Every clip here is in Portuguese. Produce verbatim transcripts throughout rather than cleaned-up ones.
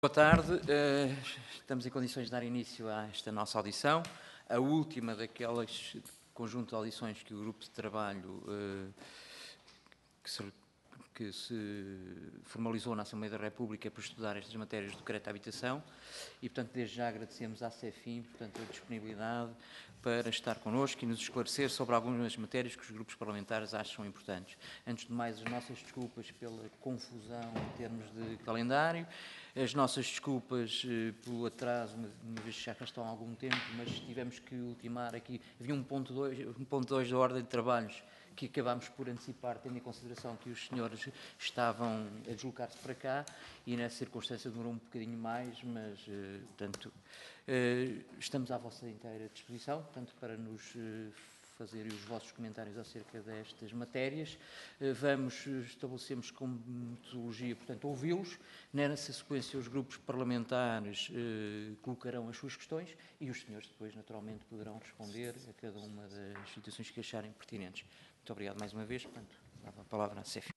Boa tarde, estamos em condições de dar início a esta nossa audição, a última daquelas conjunto de audições que o grupo de trabalho que se, que se formalizou na Assembleia da República para estudar estas matérias do decreto de habitação e, portanto, desde já agradecemos à CEFIM, portanto, a disponibilidade para estar connosco e nos esclarecer sobre algumas matérias que os grupos parlamentares acham importantes. Antes de mais, as nossas desculpas pela confusão em termos de calendário, as nossas desculpas eh, pelo atraso, uma vez que já cá estão há algum tempo, mas tivemos que ultimar aqui, havia um ponto dois, um ponto dois da ordem de trabalhos que acabámos por antecipar, tendo em consideração que os senhores estavam a deslocar-se para cá e nessa circunstância demorou um bocadinho mais, mas, eh, portanto, eh, estamos à vossa inteira disposição, portanto, para nos eh, fazer os vossos comentários acerca destas matérias. Eh, vamos, estabelecemos como metodologia, portanto, ouvi-los. Nessa sequência, os grupos parlamentares eh, colocarão as suas questões e os senhores depois, naturalmente, poderão responder a cada uma das situações que acharem pertinentes. Muito obrigado mais uma vez. Portanto, dava a palavra à CEFIM.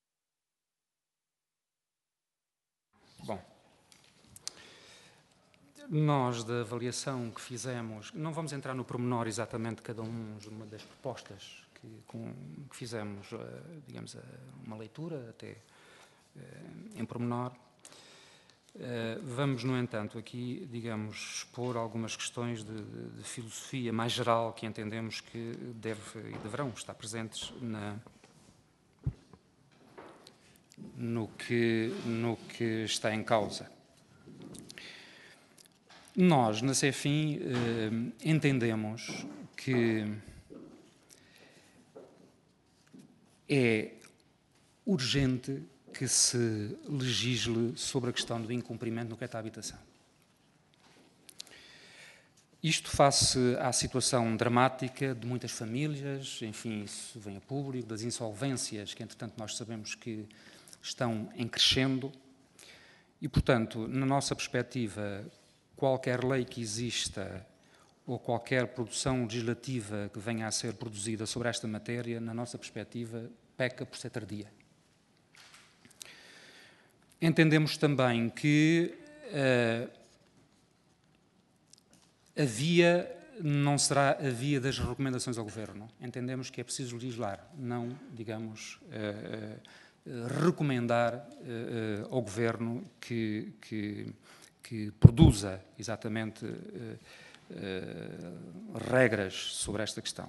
Bom, nós da avaliação que fizemos, não vamos entrar no pormenor exatamente de cada uma das propostas que, com, que fizemos, digamos, uma leitura até em pormenor. Vamos, no entanto, aqui, digamos, expor algumas questões de, de, de filosofia mais geral que entendemos que deve e deverão estar presentes na, no, que, no que está em causa. Nós, na CEFIM, eh, entendemos que é urgente que se legisle sobre a questão do incumprimento no decreto de habitação. Isto face à situação dramática de muitas famílias, enfim, isso vem a público, das insolvências que, entretanto, nós sabemos que estão em crescendo e, portanto, na nossa perspectiva, qualquer lei que exista ou qualquer produção legislativa que venha a ser produzida sobre esta matéria, na nossa perspectiva, peca por ser tardia. Entendemos também que uh, a via não será a via das recomendações ao Governo. Entendemos que é preciso legislar, não, digamos, uh, uh, recomendar uh, uh, ao Governo que, que, que produza exatamente uh, uh, regras sobre esta questão.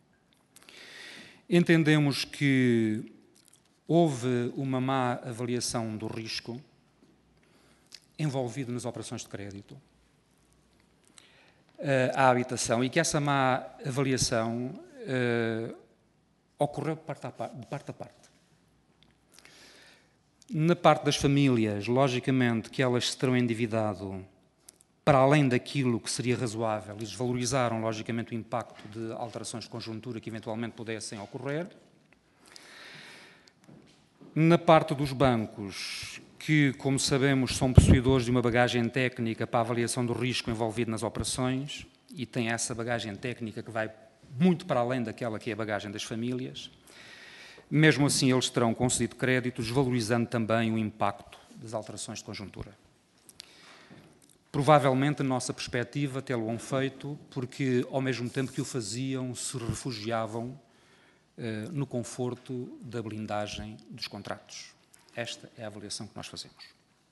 Entendemos que houve uma má avaliação do risco envolvido nas operações de crédito uh, à habitação e que essa má avaliação uh, ocorreu de parte, a parte, de parte a parte. Na parte das famílias, logicamente que elas se terão endividado para além daquilo que seria razoável e desvalorizaram, logicamente, o impacto de alterações de conjuntura que eventualmente pudessem ocorrer. Na parte dos bancos, que, como sabemos, são possuidores de uma bagagem técnica para a avaliação do risco envolvido nas operações e têm essa bagagem técnica que vai muito para além daquela que é a bagagem das famílias, mesmo assim eles terão concedido crédito, desvalorizando também o impacto das alterações de conjuntura. Provavelmente, na nossa perspectiva, tê-lo-ão feito porque, ao mesmo tempo que o faziam, se refugiavam eh, no conforto da blindagem dos contratos. Esta é a avaliação que nós fazemos.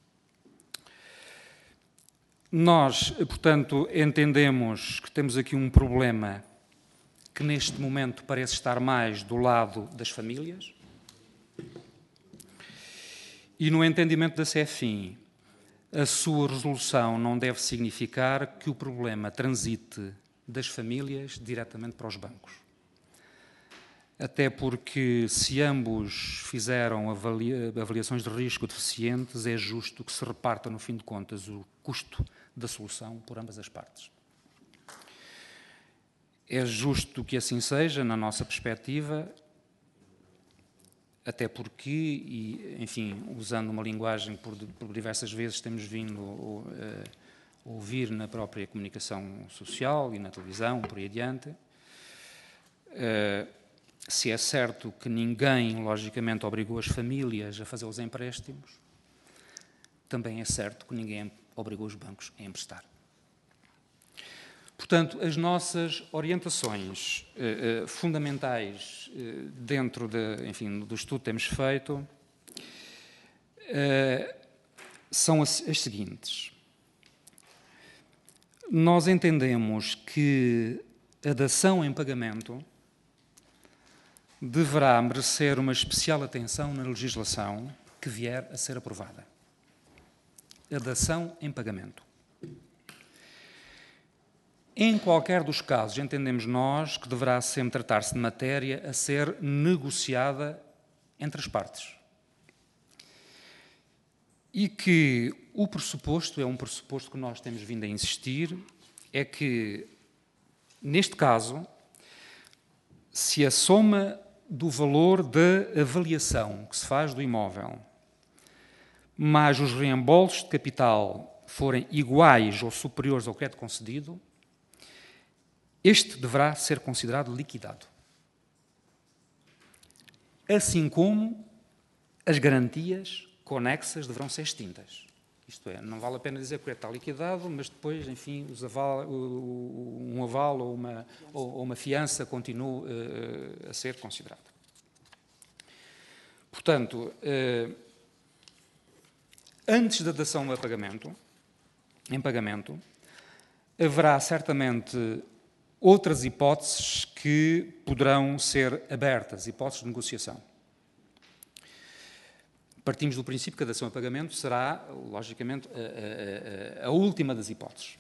Nós, portanto, entendemos que temos aqui um problema que, neste momento, parece estar mais do lado das famílias e, no entendimento da CEFIM, a sua resolução não deve significar que o problema transite das famílias diretamente para os bancos. Até porque, se ambos fizeram avalia, avaliações de risco deficientes, é justo que se reparta, no fim de contas, o custo da solução por ambas as partes. É justo que assim seja, na nossa perspectiva, até porque, e, enfim, usando uma linguagem por, por diversas vezes temos vindo uh, a ouvir na própria comunicação social e na televisão, por aí adiante, uh, se é certo que ninguém, logicamente, obrigou as famílias a fazer os empréstimos, também é certo que ninguém obrigou os bancos a emprestar. Portanto, as nossas orientações eh, eh, fundamentais eh, dentro de, enfim, do estudo que temos feito eh, são as, as seguintes. Nós entendemos que a dação em pagamento deverá merecer uma especial atenção na legislação que vier a ser aprovada. A dação em pagamento. Em qualquer dos casos, entendemos nós que deverá sempre tratar-se de matéria a ser negociada entre as partes. E que o pressuposto, é um pressuposto que nós temos vindo a insistir, é que, neste caso, se a soma do valor da avaliação que se faz do imóvel, mais os reembolsos de capital forem iguais ou superiores ao crédito concedido, este deverá ser considerado liquidado. Assim como as garantias conexas deverão ser extintas. Isto é, não vale a pena dizer que o crédito está liquidado, mas depois, enfim, os aval, um aval ou uma, ou uma fiança continua uh, a ser considerado. Portanto, uh, antes da dação a pagamento, em pagamento, haverá certamente outras hipóteses que poderão ser abertas, hipóteses de negociação. Partimos do princípio que a dação a pagamento será, logicamente, a, a, a, a última das hipóteses.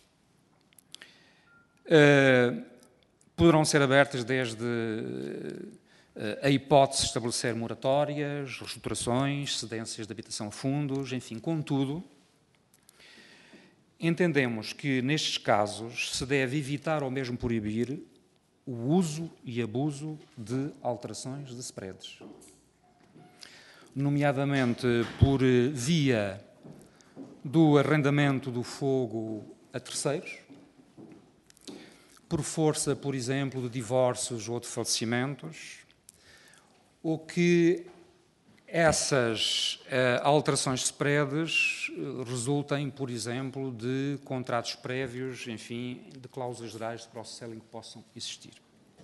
Uh, poderão ser abertas desde uh, a hipótese de estabelecer moratórias, reestruturações, cedências de habitação a fundos, enfim, contudo, entendemos que, nestes casos, se deve evitar ou mesmo proibir o uso e abuso de alterações de spreads, nomeadamente por via do arrendamento do fogo a terceiros, por força, por exemplo, de divórcios ou de falecimentos, ou que essas uh, alterações de spreads uh, resultem, por exemplo, de contratos prévios, enfim, de cláusulas gerais de cross-selling que possam existir.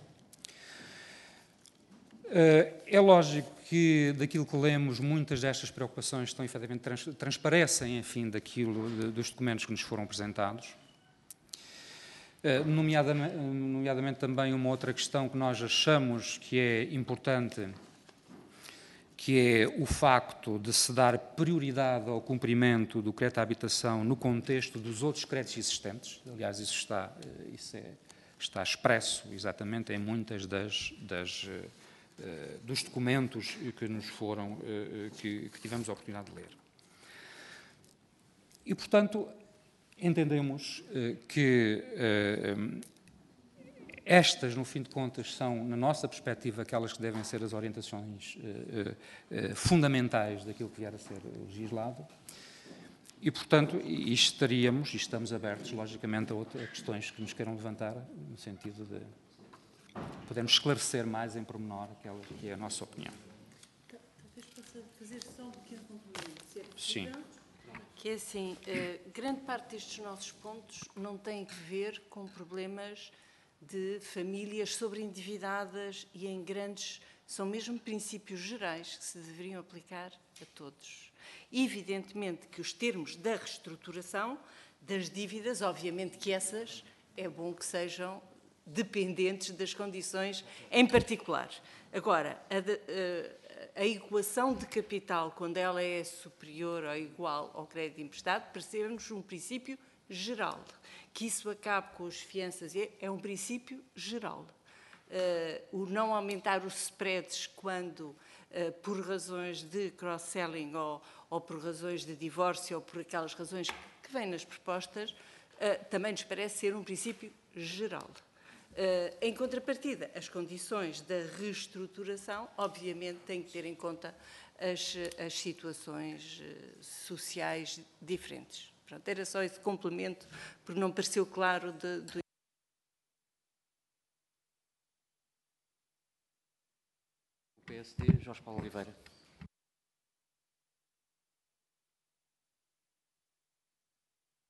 Uh, é lógico que, daquilo que lemos, muitas destas preocupações estão, efetivamente, trans transparecem, enfim, daquilo, de, dos documentos que nos foram apresentados. Uh, nomeadamente, nomeadamente também uma outra questão que nós achamos que é importante, que é o facto de se dar prioridade ao cumprimento do crédito à habitação no contexto dos outros créditos existentes. Aliás, isso está, isso é, está expresso exatamente em muitas das, das, dos documentos que nos foram, que, que tivemos a oportunidade de ler. E, portanto, entendemos que estas, no fim de contas, são, na nossa perspectiva, aquelas que devem ser as orientações eh, eh, fundamentais daquilo que vier a ser legislado. E, portanto, estaríamos, e estamos abertos, logicamente, a, outras, a questões que nos queiram levantar, no sentido de podermos esclarecer mais em pormenor aquela que é a nossa opinião. Talvez possa fazer só um pequeno complemento, se é Sim. possível. Que é assim, eh, grande parte destes nossos pontos não tem que ver com problemas de famílias sobreendividadas e em grandes, são mesmo princípios gerais que se deveriam aplicar a todos. Evidentemente que os termos da reestruturação das dívidas, obviamente que essas é bom que sejam dependentes das condições em particular. Agora, a, de, a, a equação de capital, quando ela é superior ou igual ao crédito emprestado, percebemos um princípio geral. Que isso acabe com as fianças é um princípio geral. Uh, o não aumentar os spreads quando, uh, por razões de cross-selling ou, ou por razões de divórcio ou por aquelas razões que vêm nas propostas, uh, também nos parece ser um princípio geral. Uh, em contrapartida, as condições da reestruturação, obviamente, têm que ter em conta as, as situações uh, sociais diferentes. Pronto, era só esse complemento, porque não pareceu claro de, de... P S D, Jorge Paulo Oliveira.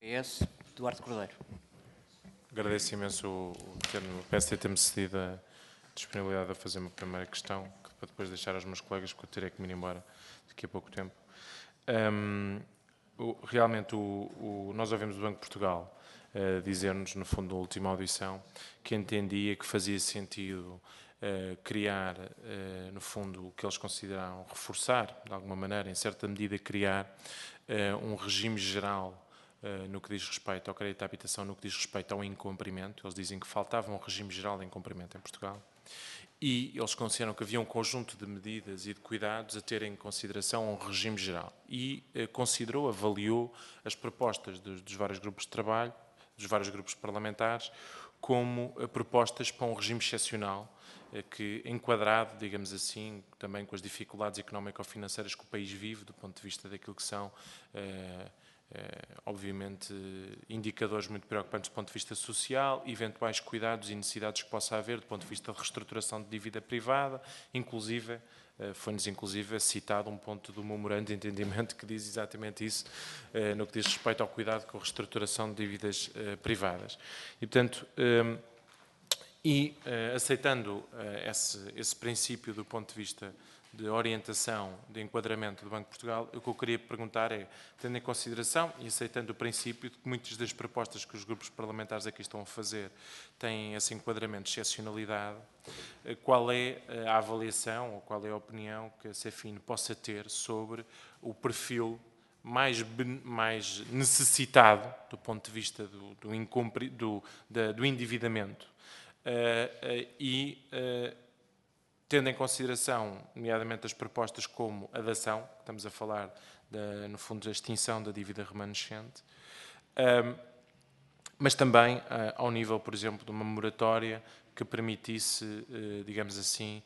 P S, Duarte Cordeiro. Agradeço imenso o, o, ter, o P S D ter-me cedido a disponibilidade a fazer uma primeira questão, que para depois deixar aos meus colegas, porque eu terei que me ir embora daqui a pouco tempo. Um, o, realmente, o, o, nós ouvimos o Banco de Portugal uh, dizer-nos, no fundo, na última audição, que entendia que fazia sentido uh, criar, uh, no fundo, o que eles consideraram reforçar, de alguma maneira, em certa medida, criar uh, um regime geral Uh, no que diz respeito ao crédito à habitação, no que diz respeito ao incumprimento. Eles dizem que faltava um regime geral de incumprimento em Portugal. E eles consideram que havia um conjunto de medidas e de cuidados a ter em consideração um regime geral. E uh, considerou, avaliou as propostas dos, dos vários grupos de trabalho, dos vários grupos parlamentares, como uh, propostas para um regime excepcional, uh, que enquadrado, digamos assim, também com as dificuldades económico-financeiras que o país vive, do ponto de vista daquilo que são... Uh, Uh, obviamente, indicadores muito preocupantes do ponto de vista social, eventuais cuidados e necessidades que possa haver do ponto de vista de reestruturação de dívida privada, inclusive, uh, foi-nos inclusive citado um ponto do memorando de entendimento que diz exatamente isso, uh, no que diz respeito ao cuidado com a reestruturação de dívidas uh, privadas. E, portanto, um, e uh, aceitando uh, esse, esse princípio do ponto de vista de orientação, de enquadramento do Banco de Portugal, o que eu queria perguntar é, tendo em consideração e aceitando o princípio de que muitas das propostas que os grupos parlamentares aqui estão a fazer têm esse enquadramento de excepcionalidade, qual é a avaliação ou qual é a opinião que a Cefin possa ter sobre o perfil mais, mais necessitado do ponto de vista do, do, incumpri, do, da, do endividamento uh, uh, e uh, tendo em consideração, nomeadamente, as propostas como a dação, estamos a falar, da, no fundo, da extinção da dívida remanescente, um, mas também uh, ao nível, por exemplo, de uma moratória que permitisse, uh, digamos assim,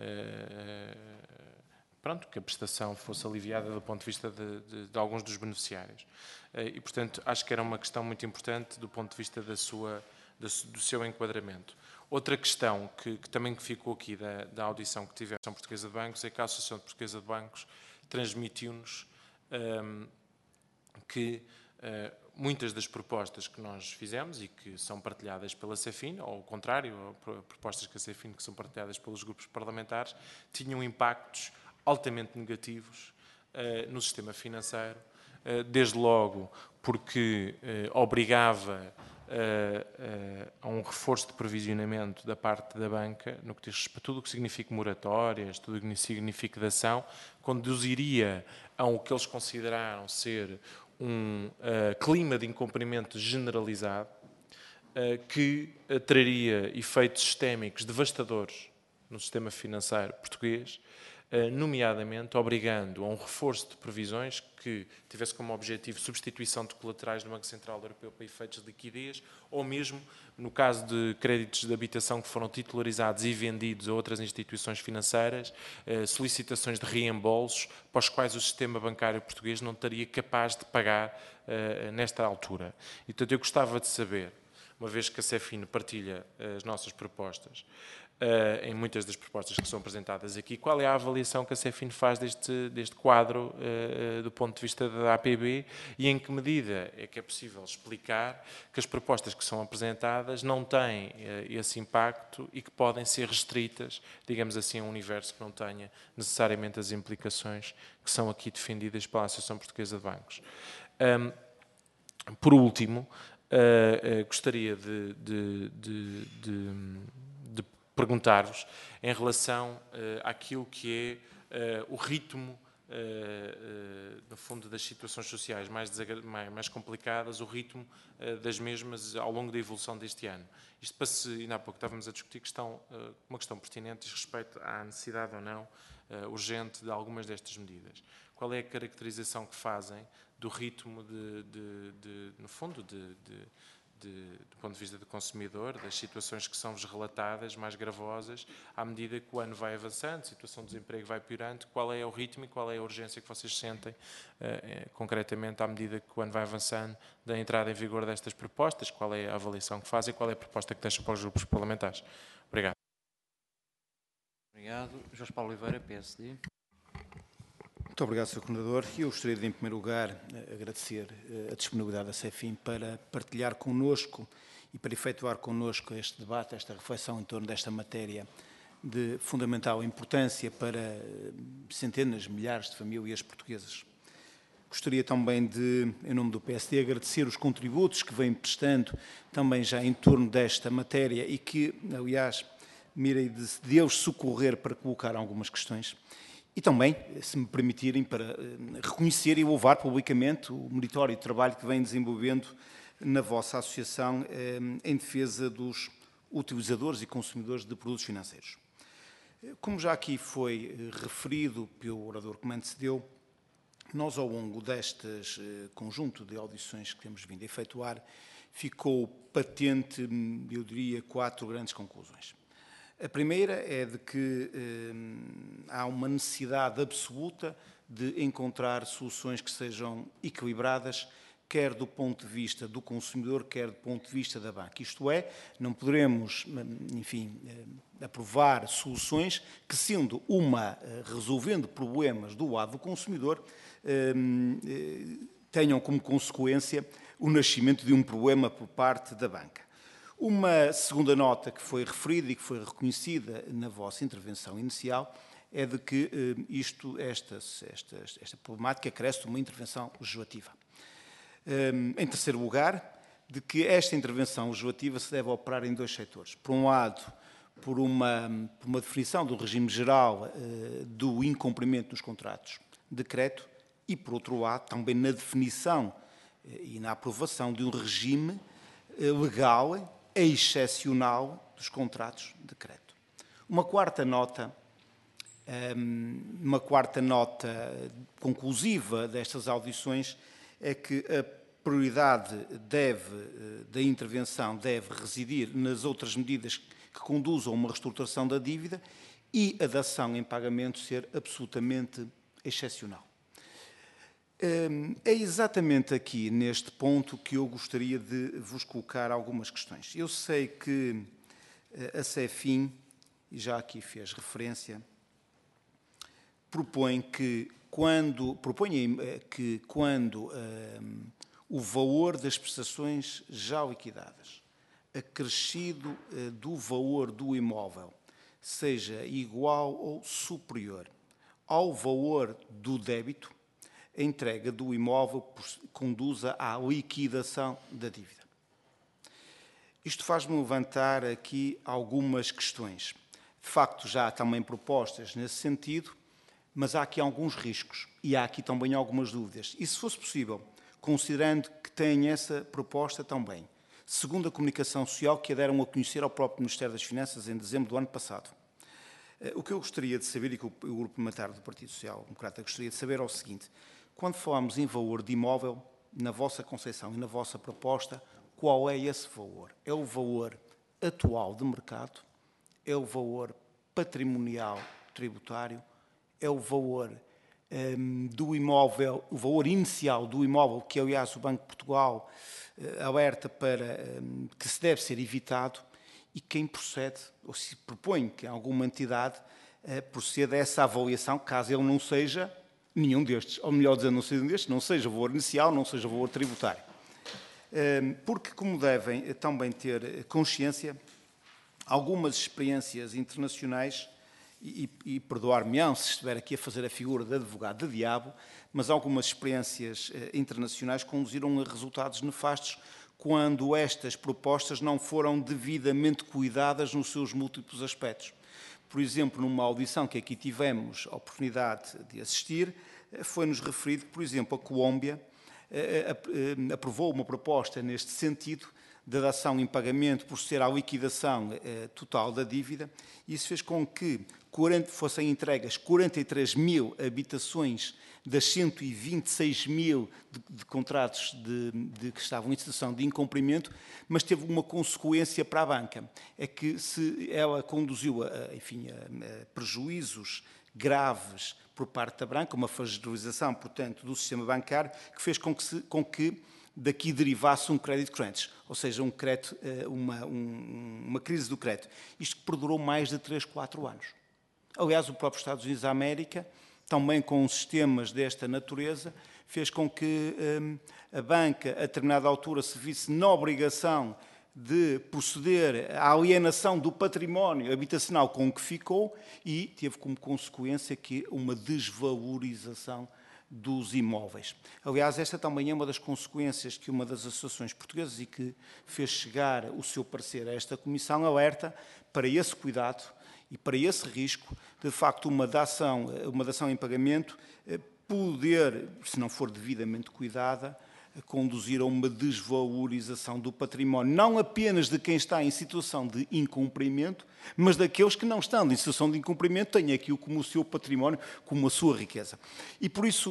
uh, pronto, que a prestação fosse aliviada do ponto de vista de, de, de alguns dos beneficiários. Uh, e, portanto, acho que era uma questão muito importante do ponto de vista da sua, da, do seu enquadramento. Outra questão que, que também ficou aqui da, da audição que tivemos na Associação Portuguesa de Bancos é que a Associação Portuguesa de Bancos transmitiu-nos um, que uh, muitas das propostas que nós fizemos e que são partilhadas pela Cefin, ou ao contrário, propostas que a Cefin que são partilhadas pelos grupos parlamentares, tinham impactos altamente negativos uh, no sistema financeiro, uh, desde logo porque uh, obrigava Uh, uh, a um reforço de provisionamento da parte da banca, no que diz respeito a tudo o que significa moratórias, tudo o que significa dação, conduziria a o que eles consideraram ser um uh, clima de incumprimento generalizado, uh, que uh, traria efeitos sistémicos devastadores no sistema financeiro português, nomeadamente obrigando a um reforço de previsões que tivesse como objetivo substituição de colaterais do Banco Central Europeu para efeitos de liquidez, ou mesmo, no caso de créditos de habitação que foram titularizados e vendidos a outras instituições financeiras, solicitações de reembolsos para os quais o sistema bancário português não estaria capaz de pagar nesta altura. E, portanto, eu gostava de saber, uma vez que a Cefin partilha as nossas propostas, Uh, em muitas das propostas que são apresentadas aqui, qual é a avaliação que a Cefin faz deste, deste quadro uh, do ponto de vista da A P B e em que medida é que é possível explicar que as propostas que são apresentadas não têm uh, esse impacto e que podem ser restritas, digamos assim, a um universo que não tenha necessariamente as implicações que são aqui defendidas pela Associação Portuguesa de Bancos. Um, por último, uh, uh, gostaria de, de, de, de perguntar-vos em relação uh, àquilo que é uh, o ritmo, uh, uh, no fundo, das situações sociais mais, mais, mais complicadas, o ritmo uh, das mesmas ao longo da evolução deste ano. Isto para se, ainda há pouco estávamos a discutir questão, uh, uma questão pertinente diz respeito à necessidade ou não uh, urgente de algumas destas medidas. Qual é a caracterização que fazem do ritmo, de, de, de, no fundo, de, de De, do ponto de vista do consumidor, das situações que são-vos relatadas, mais gravosas, à medida que o ano vai avançando, a situação de desemprego vai piorando, qual é o ritmo e qual é a urgência que vocês sentem, uh, concretamente, à medida que o ano vai avançando, da entrada em vigor destas propostas, qual é a avaliação que fazem e qual é a proposta que deixam para os grupos parlamentares. Obrigado. Obrigado. Jorge Paulo Oliveira, P S D. Muito obrigado, senhor Coordenador. Eu gostaria de, em primeiro lugar, agradecer a disponibilidade da CEFIM para partilhar connosco e para efetuar connosco este debate, esta reflexão em torno desta matéria de fundamental importância para centenas, milhares de famílias portuguesas. Gostaria também de, em nome do P S D, agradecer os contributos que vêm prestando também já em torno desta matéria e que, aliás, me irei de Deus socorrer para colocar algumas questões. E também, se me permitirem, para reconhecer e louvar publicamente o meritório trabalho que vem desenvolvendo na vossa associação em defesa dos utilizadores e consumidores de produtos financeiros. Como já aqui foi referido pelo orador que me antecedeu, nós, ao longo deste conjunto de audições que temos vindo a efetuar, ficou patente, eu diria, quatro grandes conclusões. A primeira é de que eh, há uma necessidade absoluta de encontrar soluções que sejam equilibradas, quer do ponto de vista do consumidor, quer do ponto de vista da banca. Isto é, não poderemos, enfim, eh, aprovar soluções que, sendo uma eh, resolvendo problemas do lado do consumidor, eh, eh, tenham como consequência o nascimento de um problema por parte da banca. Uma segunda nota que foi referida e que foi reconhecida na vossa intervenção inicial é de que eh, isto, esta, esta, esta problemática carece de uma intervenção legislativa. Um, em terceiro lugar, de que esta intervenção legislativa se deve operar em dois setores. Por um lado, por uma, por uma definição do regime geral uh, do incumprimento dos contratos de crédito e, por outro lado, também na definição uh, e na aprovação de um regime uh, legal excepcional dos contratos de crédito. Uma quarta nota, uma quarta nota conclusiva destas audições é que a prioridade deve, da intervenção deve residir nas outras medidas que conduzam a uma reestruturação da dívida e a dação em pagamento ser absolutamente excepcional. É exatamente aqui, neste ponto, que eu gostaria de vos colocar algumas questões. Eu sei que a CEFIM, e já aqui fez referência, propõe que quando, propõe que quando um, o valor das prestações já liquidadas, acrescido uh, do valor do imóvel, seja igual ou superior ao valor do débito, a entrega do imóvel conduza à liquidação da dívida. Isto faz-me levantar aqui algumas questões. De facto, já há também propostas nesse sentido, mas há aqui alguns riscos e há aqui também algumas dúvidas. E, se fosse possível, considerando que tem essa proposta também, segundo a comunicação social que a deram a conhecer ao próprio Ministério das Finanças em dezembro do ano passado, o que eu gostaria de saber, e que o Grupo Parlamentar do Partido Social Democrata gostaria de saber, é o seguinte: quando falamos em valor de imóvel, na vossa concepção e na vossa proposta, qual é esse valor? É o valor atual de mercado? É o valor patrimonial tributário? É o valor um, do imóvel, o valor inicial do imóvel, que aliás o Banco de Portugal uh, alerta para um, que se deve ser evitado, e quem procede, ou se propõe que alguma entidade uh, proceda a essa avaliação, caso ele não seja nenhum destes, ou melhor dizendo, não seja nenhum destes, não seja o valor inicial, não seja o valor tributário. Porque, como devem também ter consciência, algumas experiências internacionais, e, e perdoar-me-ão se estiver aqui a fazer a figura de advogado de diabo, mas algumas experiências internacionais conduziram a resultados nefastos quando estas propostas não foram devidamente cuidadas nos seus múltiplos aspectos. Por exemplo, numa audição que aqui tivemos a oportunidade de assistir, foi-nos referido que, por exemplo, a Colômbia aprovou uma proposta neste sentido da dação em pagamento por ser a liquidação total da dívida, e isso fez com que fossem entregas quarenta e três mil habitações das cento e vinte e seis mil de, de contratos de, de, que estavam em situação de incumprimento, mas teve uma consequência para a banca, é que se ela conduziu a, enfim, a, a prejuízos graves por parte da banca, uma fragilização, portanto, do sistema bancário, que fez com que, se, com que daqui derivasse um crédito crunch, ou seja, um crédito, uma, um, uma crise do crédito. Isto que perdurou mais de três, quatro anos. Aliás, o próprio Estados Unidos da América também com sistemas desta natureza, fez com que hum, a banca, a determinada altura, se visse na obrigação de proceder à alienação do património habitacional com que ficou e teve como consequência que uma desvalorização dos imóveis. Aliás, esta também é uma das consequências que uma das associações portuguesas e que fez chegar o seu parecer a esta Comissão alerta para esse cuidado e para esse risco de, de facto, uma dação, uma dação em pagamento poder, se não for devidamente cuidada, conduzir a uma desvalorização do património, não apenas de quem está em situação de incumprimento, mas daqueles que não estão em situação de incumprimento, têm aquilo como o seu património, como a sua riqueza. E por isso,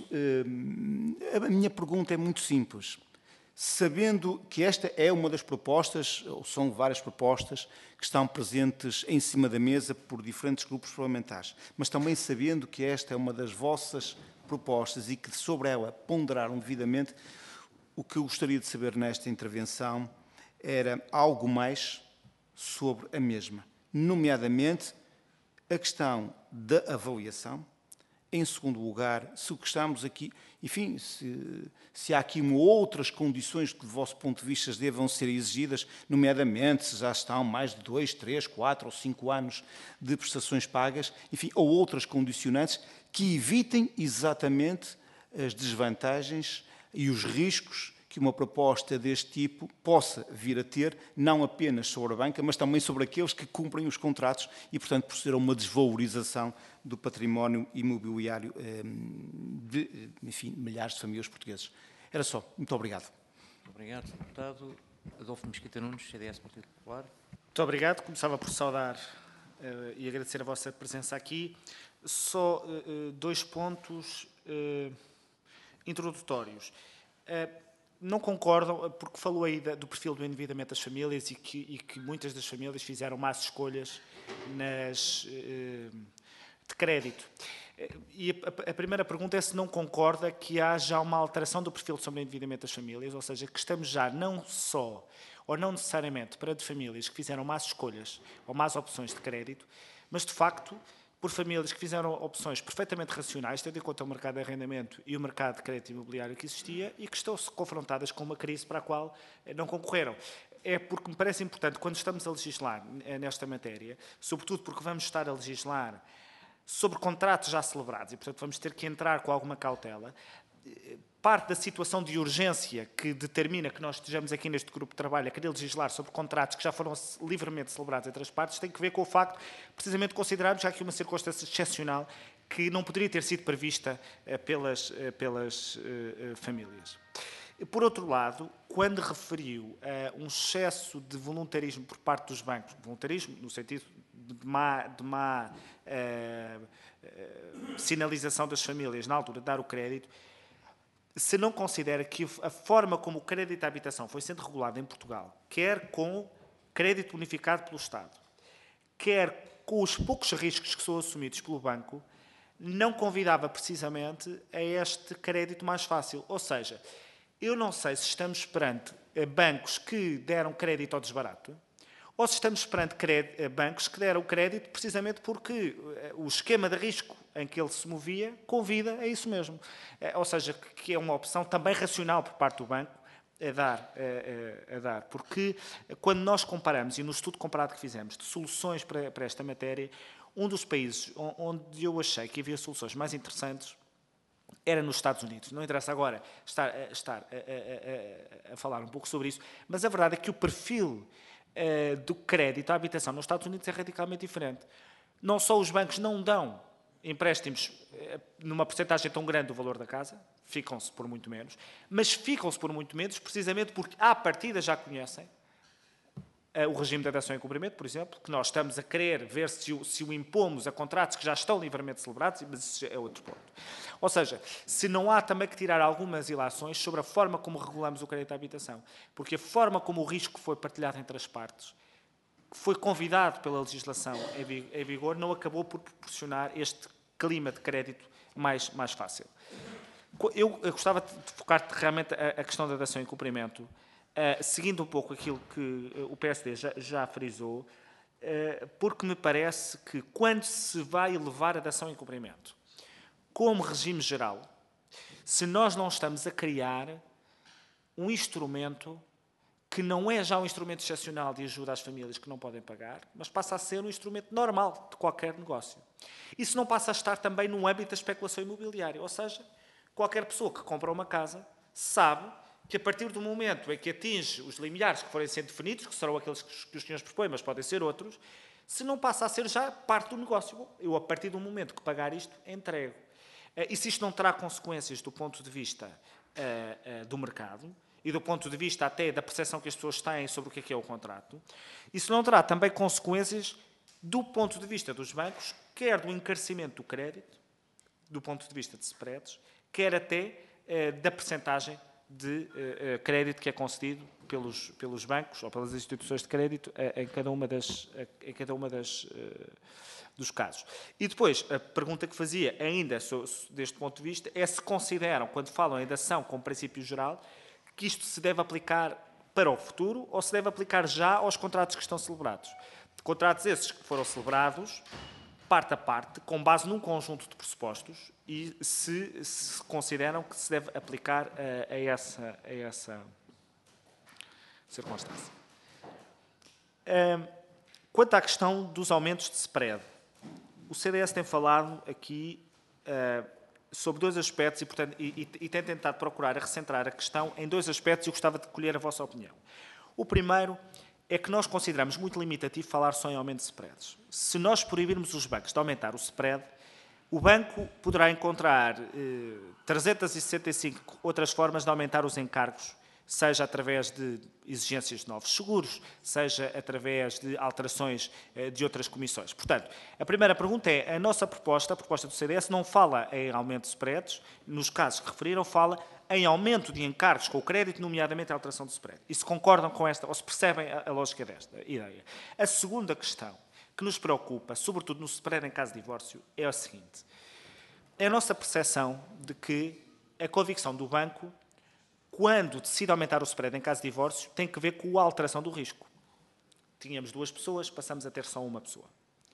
a minha pergunta é muito simples. Sabendo que esta é uma das propostas, ou são várias propostas, que estão presentes em cima da mesa por diferentes grupos parlamentares, mas também sabendo que esta é uma das vossas propostas e que sobre ela ponderaram devidamente, o que eu gostaria de saber nesta intervenção era algo mais sobre a mesma, nomeadamente a questão da avaliação. Em segundo lugar, se o que estamos aqui, enfim, se, se há aqui outras condições que, do vosso ponto de vista, devam ser exigidas, nomeadamente se já estão mais de dois, três, quatro ou cinco anos de prestações pagas, enfim, ou outras condicionantes que evitem exatamente as desvantagens e os riscos que uma proposta deste tipo possa vir a ter, não apenas sobre a banca, mas também sobre aqueles que cumprem os contratos e, portanto, proceder a uma desvalorização do património imobiliário de, enfim, milhares de famílias portuguesas. Era só. Muito obrigado. Obrigado, deputado. Adolfo Mesquita Nunes, C D S Partido Popular. Muito obrigado. Começava por saudar uh, e agradecer a vossa presença aqui. Só uh, dois pontos uh, introdutórios. Uh, Não concordam, porque falou aí do perfil do endividamento das famílias e que, e que muitas das famílias fizeram más escolhas nas, de crédito. E a, a primeira pergunta é se não concorda que haja uma alteração do perfil sobre o endividamento das famílias, ou seja, que estamos já não só, ou não necessariamente, para de famílias que fizeram más escolhas ou más opções de crédito, mas de facto por famílias que fizeram opções perfeitamente racionais, tendo em conta o mercado de arrendamento e o mercado de crédito imobiliário que existia e que estão confrontadas com uma crise para a qual não concorreram. É porque me parece importante, quando estamos a legislar nesta matéria, sobretudo porque vamos estar a legislar sobre contratos já celebrados e, portanto, vamos ter que entrar com alguma cautela, parte da situação de urgência que determina que nós estejamos aqui neste grupo de trabalho a querer legislar sobre contratos que já foram livremente celebrados entre as partes, tem que ver com o facto, precisamente, de considerarmos já aqui uma circunstância excepcional que não poderia ter sido prevista pelas, pelas uh, famílias. Por outro lado, quando referiu a um excesso de voluntarismo por parte dos bancos, voluntarismo no sentido de má, de má uh, uh, sinalização das famílias na altura de dar o crédito, se não considera que a forma como o crédito à habitação foi sendo regulado em Portugal, quer com crédito bonificado pelo Estado, quer com os poucos riscos que são assumidos pelo banco, não convidava precisamente a este crédito mais fácil. Ou seja, eu não sei se estamos perante bancos que deram crédito ao desbarato, ou se estamos perante bancos que deram crédito precisamente porque o esquema de risco em que ele se movia convida a isso mesmo. Ou seja, que é uma opção também racional por parte do banco a dar. A, a, a dar. Porque quando nós comparamos, e no estudo comparado que fizemos, de soluções para, para esta matéria, um dos países onde eu achei que havia soluções mais interessantes era nos Estados Unidos. Não interessa agora estar, estar a, a, a, a falar um pouco sobre isso, mas a verdade é que o perfil uh, do crédito à habitação nos Estados Unidos é radicalmente diferente. Não só os bancos não dão empréstimos uh, numa porcentagem tão grande do valor da casa, ficam-se por muito menos, mas ficam-se por muito menos precisamente porque, à partida, já conhecem o regime de dação em cumprimento, por exemplo, que nós estamos a querer ver se o, se o impomos a contratos que já estão livremente celebrados, mas isso é outro ponto. Ou seja, se não há também que tirar algumas ilações sobre a forma como regulamos o crédito à habitação, porque a forma como o risco foi partilhado entre as partes, que foi convidado pela legislação em vigor, não acabou por proporcionar este clima de crédito mais, mais fácil. Eu, eu gostava de focar realmente a, a questão da dação em cumprimento, Uh, seguindo um pouco aquilo que uh, o P S D já, já frisou, uh, porque me parece que quando se vai elevar a dação em cumprimento, como regime geral, se nós não estamos a criar um instrumento que não é já um instrumento excepcional de ajuda às famílias que não podem pagar, mas passa a ser um instrumento normal de qualquer negócio. Isso não passa a estar também no âmbito da especulação imobiliária, ou seja, qualquer pessoa que compra uma casa sabe que a partir do momento em que atinge os limiares que forem sendo definidos, que serão aqueles que os senhores propõem, mas podem ser outros, se não passa a ser já parte do negócio. Bom, eu, a partir do momento que pagar isto, entrego. E se isto não terá consequências do ponto de vista uh, uh, do mercado e do ponto de vista até da percepção que as pessoas têm sobre o que é que é o contrato, isso não terá também consequências do ponto de vista dos bancos, quer do encarecimento do crédito, do ponto de vista de spreads, quer até uh, da percentagem de uh, uh, crédito que é concedido pelos, pelos bancos ou pelas instituições de crédito uh, em cada uma das, uh, em cada uma das uh, dos casos. E depois, a pergunta que fazia, ainda so, so, deste ponto de vista, é se consideram, quando falam em dação como princípio geral, que isto se deve aplicar para o futuro ou se deve aplicar já aos contratos que estão celebrados. Contratos esses que foram celebrados, parte a parte, com base num conjunto de pressupostos, e se, se consideram que se deve aplicar a, a, essa, a essa circunstância. Quanto à questão dos aumentos de spread, o C D S tem falado aqui uh, sobre dois aspectos e, portanto, e, e, e tem tentado procurar recentrar a questão em dois aspectos e eu gostava de colher a vossa opinião. O primeiro é que nós consideramos muito limitativo falar só em aumento de spreads. Se nós proibirmos os bancos de aumentar o spread, o banco poderá encontrar eh, trezentas e sessenta e cinco outras formas de aumentar os encargos, seja através de exigências de novos seguros, seja através de alterações eh, de outras comissões. Portanto, a primeira pergunta é, a nossa proposta, a proposta do C D S, não fala em aumento de spreads, nos casos que referiram, fala em aumento de encargos com o crédito, nomeadamente a alteração do spread. E se concordam com esta, ou se percebem a, a lógica desta ideia. A segunda questão que nos preocupa, sobretudo no spread em caso de divórcio, é a seguinte. É a nossa percepção de que a convicção do banco, quando decide aumentar o spread em caso de divórcio, tem que ver com a alteração do risco. Tínhamos duas pessoas, passamos a ter só uma pessoa.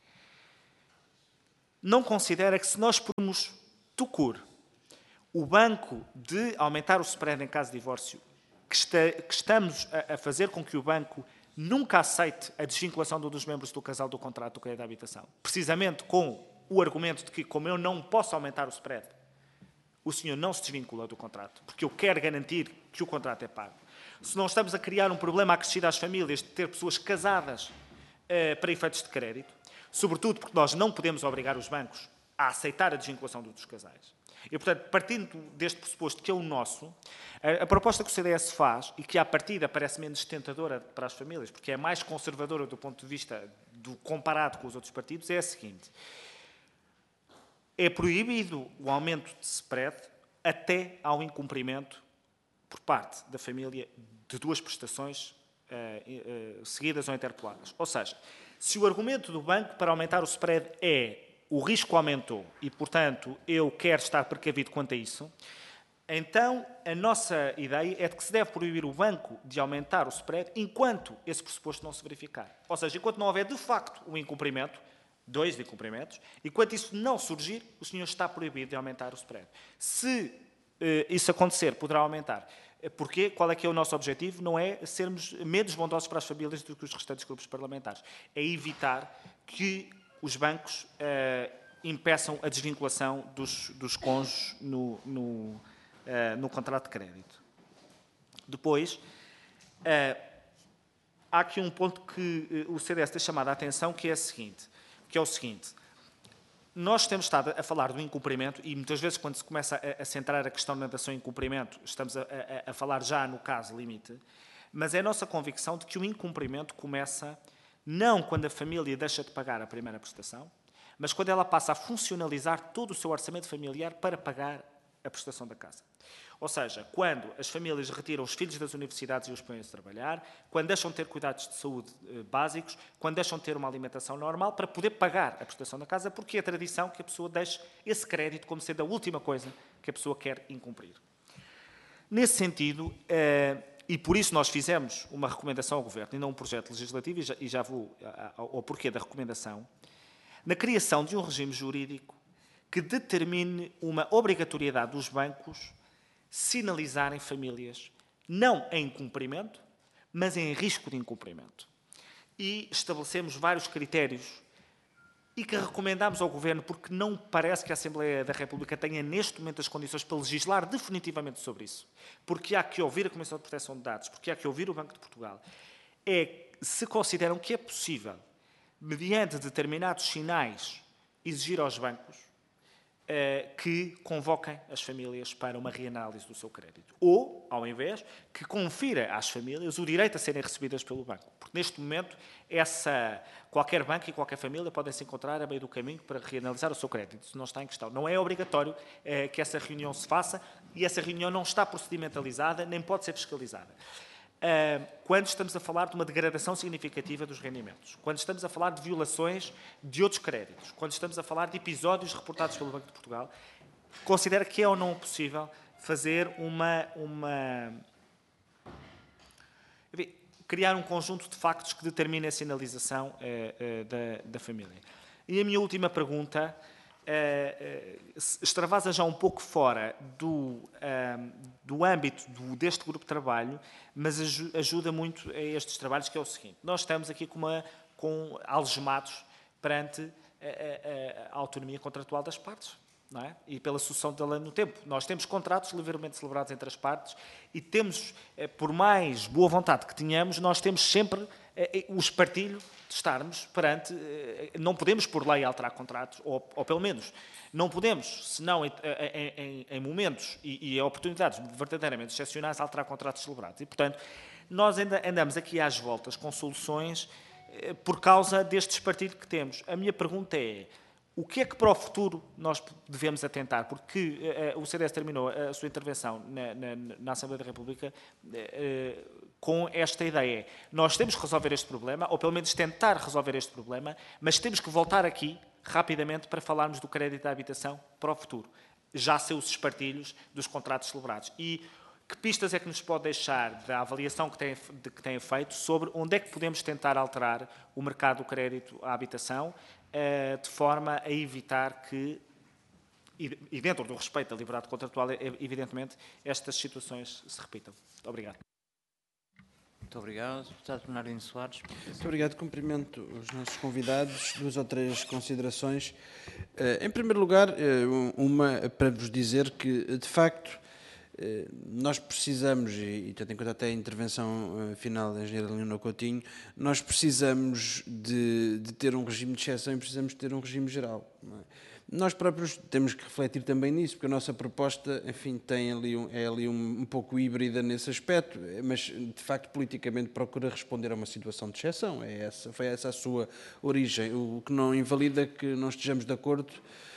Não considera que se nós pormos tucur o banco de aumentar o spread em caso de divórcio, que, está, que estamos a, a fazer com que o banco nunca aceite a desvinculação de um dos membros do casal do contrato do crédito de habitação, precisamente com o argumento de que, como eu não posso aumentar o spread, o senhor não se desvincula do contrato, porque eu quero garantir que o contrato é pago. Se não estamos a criar um problema acrescido às famílias de ter pessoas casadas uh, para efeitos de crédito, sobretudo porque nós não podemos obrigar os bancos a aceitar a desvinculação dos casais. E, portanto, partindo deste pressuposto que é o nosso, a, a proposta que o C D S faz, e que à partida parece menos tentadora para as famílias, porque é mais conservadora do ponto de vista do comparado com os outros partidos, é a seguinte. É proibido o aumento de spread até ao incumprimento por parte da família de duas prestações uh, uh, seguidas ou interpeladas. Ou seja, se o argumento do banco para aumentar o spread é o risco aumentou e, portanto, eu quero estar precavido quanto a isso, então a nossa ideia é de que se deve proibir o banco de aumentar o spread enquanto esse pressuposto não se verificar. Ou seja, enquanto não houver de facto um incumprimento, dois de incumprimentos, enquanto isso não surgir, o senhor está proibido de aumentar o spread. Se eh, isso acontecer, poderá aumentar. Porquê? Qual é que é o nosso objetivo? Não é sermos menos bondosos para as famílias do que os restantes grupos parlamentares. É evitar que os bancos eh, impeçam a desvinculação dos, dos cônjuges no, no, eh, no contrato de crédito. Depois, eh, há aqui um ponto que eh, o C D S tem chamado a atenção, que é, a seguinte, que é o seguinte. Nós temos estado a falar do incumprimento e muitas vezes quando se começa a, a centrar a questão da dação em incumprimento, estamos a, a, a falar já no caso limite, mas é a nossa convicção de que o incumprimento começa não quando a família deixa de pagar a primeira prestação, mas quando ela passa a funcionalizar todo o seu orçamento familiar para pagar a prestação da casa. Ou seja, quando as famílias retiram os filhos das universidades e os põem a trabalhar, quando deixam de ter cuidados de saúde eh, básicos, quando deixam de ter uma alimentação normal para poder pagar a prestação da casa, porque é a tradição que a pessoa deixe esse crédito como sendo a última coisa que a pessoa quer incumprir. Nesse sentido, eh, e por isso nós fizemos uma recomendação ao Governo, e não um projeto legislativo, e já, e já vou ao porquê da recomendação, na criação de um regime jurídico que determine uma obrigatoriedade dos bancos sinalizarem famílias, não em cumprimento, mas em risco de incumprimento. E estabelecemos vários critérios e que recomendamos ao Governo, porque não parece que a Assembleia da República tenha neste momento as condições para legislar definitivamente sobre isso. Porque há que ouvir a Comissão de Proteção de Dados, porque há que ouvir o Banco de Portugal. É se consideram que é possível, mediante determinados sinais, exigir aos bancos eh, que convoquem as famílias para uma reanálise do seu crédito. Ou, ao invés, que confira às famílias o direito a serem recebidas pelo banco. Porque, neste momento, essa, qualquer banco e qualquer família podem se encontrar a meio do caminho para reanalisar o seu crédito. Isso não está em questão. Não é obrigatório eh, que essa reunião se faça e essa reunião não está procedimentalizada nem pode ser fiscalizada. Quando estamos a falar de uma degradação significativa dos rendimentos, quando estamos a falar de violações de outros créditos, quando estamos a falar de episódios reportados pelo Banco de Portugal, considera que é ou não possível fazer uma... uma enfim, criar um conjunto de factos que determine a sinalização eh, eh, da, da família. E a minha última pergunta eh, eh, extravasa já um pouco fora do, eh, do âmbito do, deste grupo de trabalho, mas aj ajuda muito a estes trabalhos, que é o seguinte. Nós estamos aqui com, uma, com algemados perante a, a, a autonomia contratual das partes, não é? E pela sucessão dela no tempo. Nós temos contratos livremente celebrados entre as partes e temos, por mais boa vontade que tenhamos, nós temos sempre o espartilho de estarmos perante... Não podemos, por lei, alterar contratos, ou, ou pelo menos, não podemos, senão em, em, em momentos e, e oportunidades verdadeiramente excepcionais, alterar contratos celebrados. E, portanto, nós ainda andamos aqui às voltas com soluções por causa deste espartilho que temos. A minha pergunta é: o que é que para o futuro nós devemos atentar? Porque uh, o C D S terminou a sua intervenção na, na, na Assembleia da República uh, com esta ideia. Nós temos que resolver este problema, ou pelo menos tentar resolver este problema, mas temos que voltar aqui rapidamente para falarmos do crédito à habitação para o futuro, já sem os espartilhos dos contratos celebrados. E que pistas é que nos pode deixar da avaliação que tem, de, que tem feito sobre onde é que podemos tentar alterar o mercado do crédito à habitação, de forma a evitar que, e dentro do respeito à liberdade contratual, evidentemente, estas situações se repitam. Muito obrigado. Muito obrigado. Deputado Bernardino Soares. Muito obrigado. Cumprimento os nossos convidados. Duas ou três considerações. Em primeiro lugar, uma para vos dizer que, de facto, nós precisamos, e tendo em conta até a intervenção final da engenheira Leonor Coutinho, nós precisamos de, de ter um regime de exceção e precisamos de ter um regime geral. Não é? Nós próprios temos que refletir também nisso, porque a nossa proposta, enfim, tem ali um, é ali um, um pouco híbrida nesse aspecto, mas de facto politicamente procura responder a uma situação de exceção. É essa, foi essa a sua origem, o que não invalida que não estejamos de acordo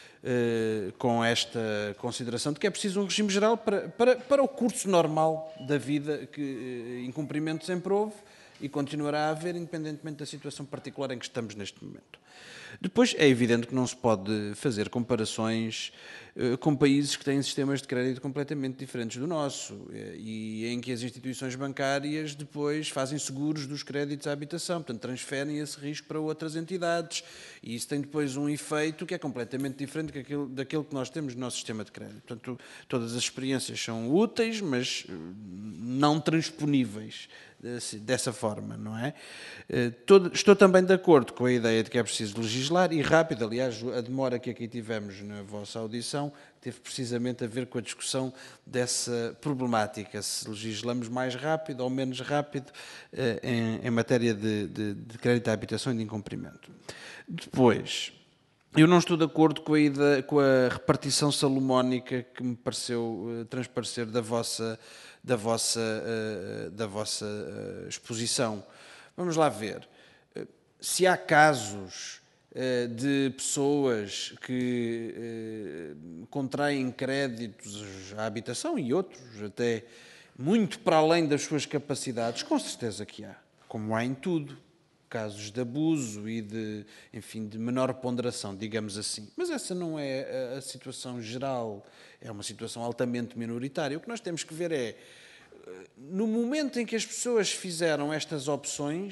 Uh, com esta consideração de que é preciso um regime geral para, para, para o curso normal da vida, que uh, incumprimento sempre houve e continuará a haver, independentemente da situação particular em que estamos neste momento. Depois, é evidente que não se pode fazer comparações uh, com países que têm sistemas de crédito completamente diferentes do nosso uh, e em que as instituições bancárias depois fazem seguros dos créditos à habitação, portanto, transferem esse risco para outras entidades e isso tem depois um efeito que é completamente diferente daquilo, daquilo que nós temos no nosso sistema de crédito. Portanto, todas as experiências são úteis, mas uh, não transponíveis dessa forma, não é? Estou também de acordo com a ideia de que é preciso legislar e rápido. Aliás, a demora que aqui tivemos na vossa audição teve precisamente a ver com a discussão dessa problemática, se legislamos mais rápido ou menos rápido em, em matéria de, de, de crédito à habitação e de incumprimento. Depois, eu não estou de acordo com a, ideia, com a repartição salomónica que me pareceu uh, transparecer da vossa, da vossa, uh, da vossa uh, exposição. Vamos lá ver. Uh, se há casos uh, de pessoas que uh, contraem créditos à habitação e outros até muito para além das suas capacidades, com certeza que há, como há em tudo. Casos de abuso e de, enfim, de menor ponderação, digamos assim. Mas essa não é a, a situação geral, é uma situação altamente minoritária. O que nós temos que ver é, no momento em que as pessoas fizeram estas opções,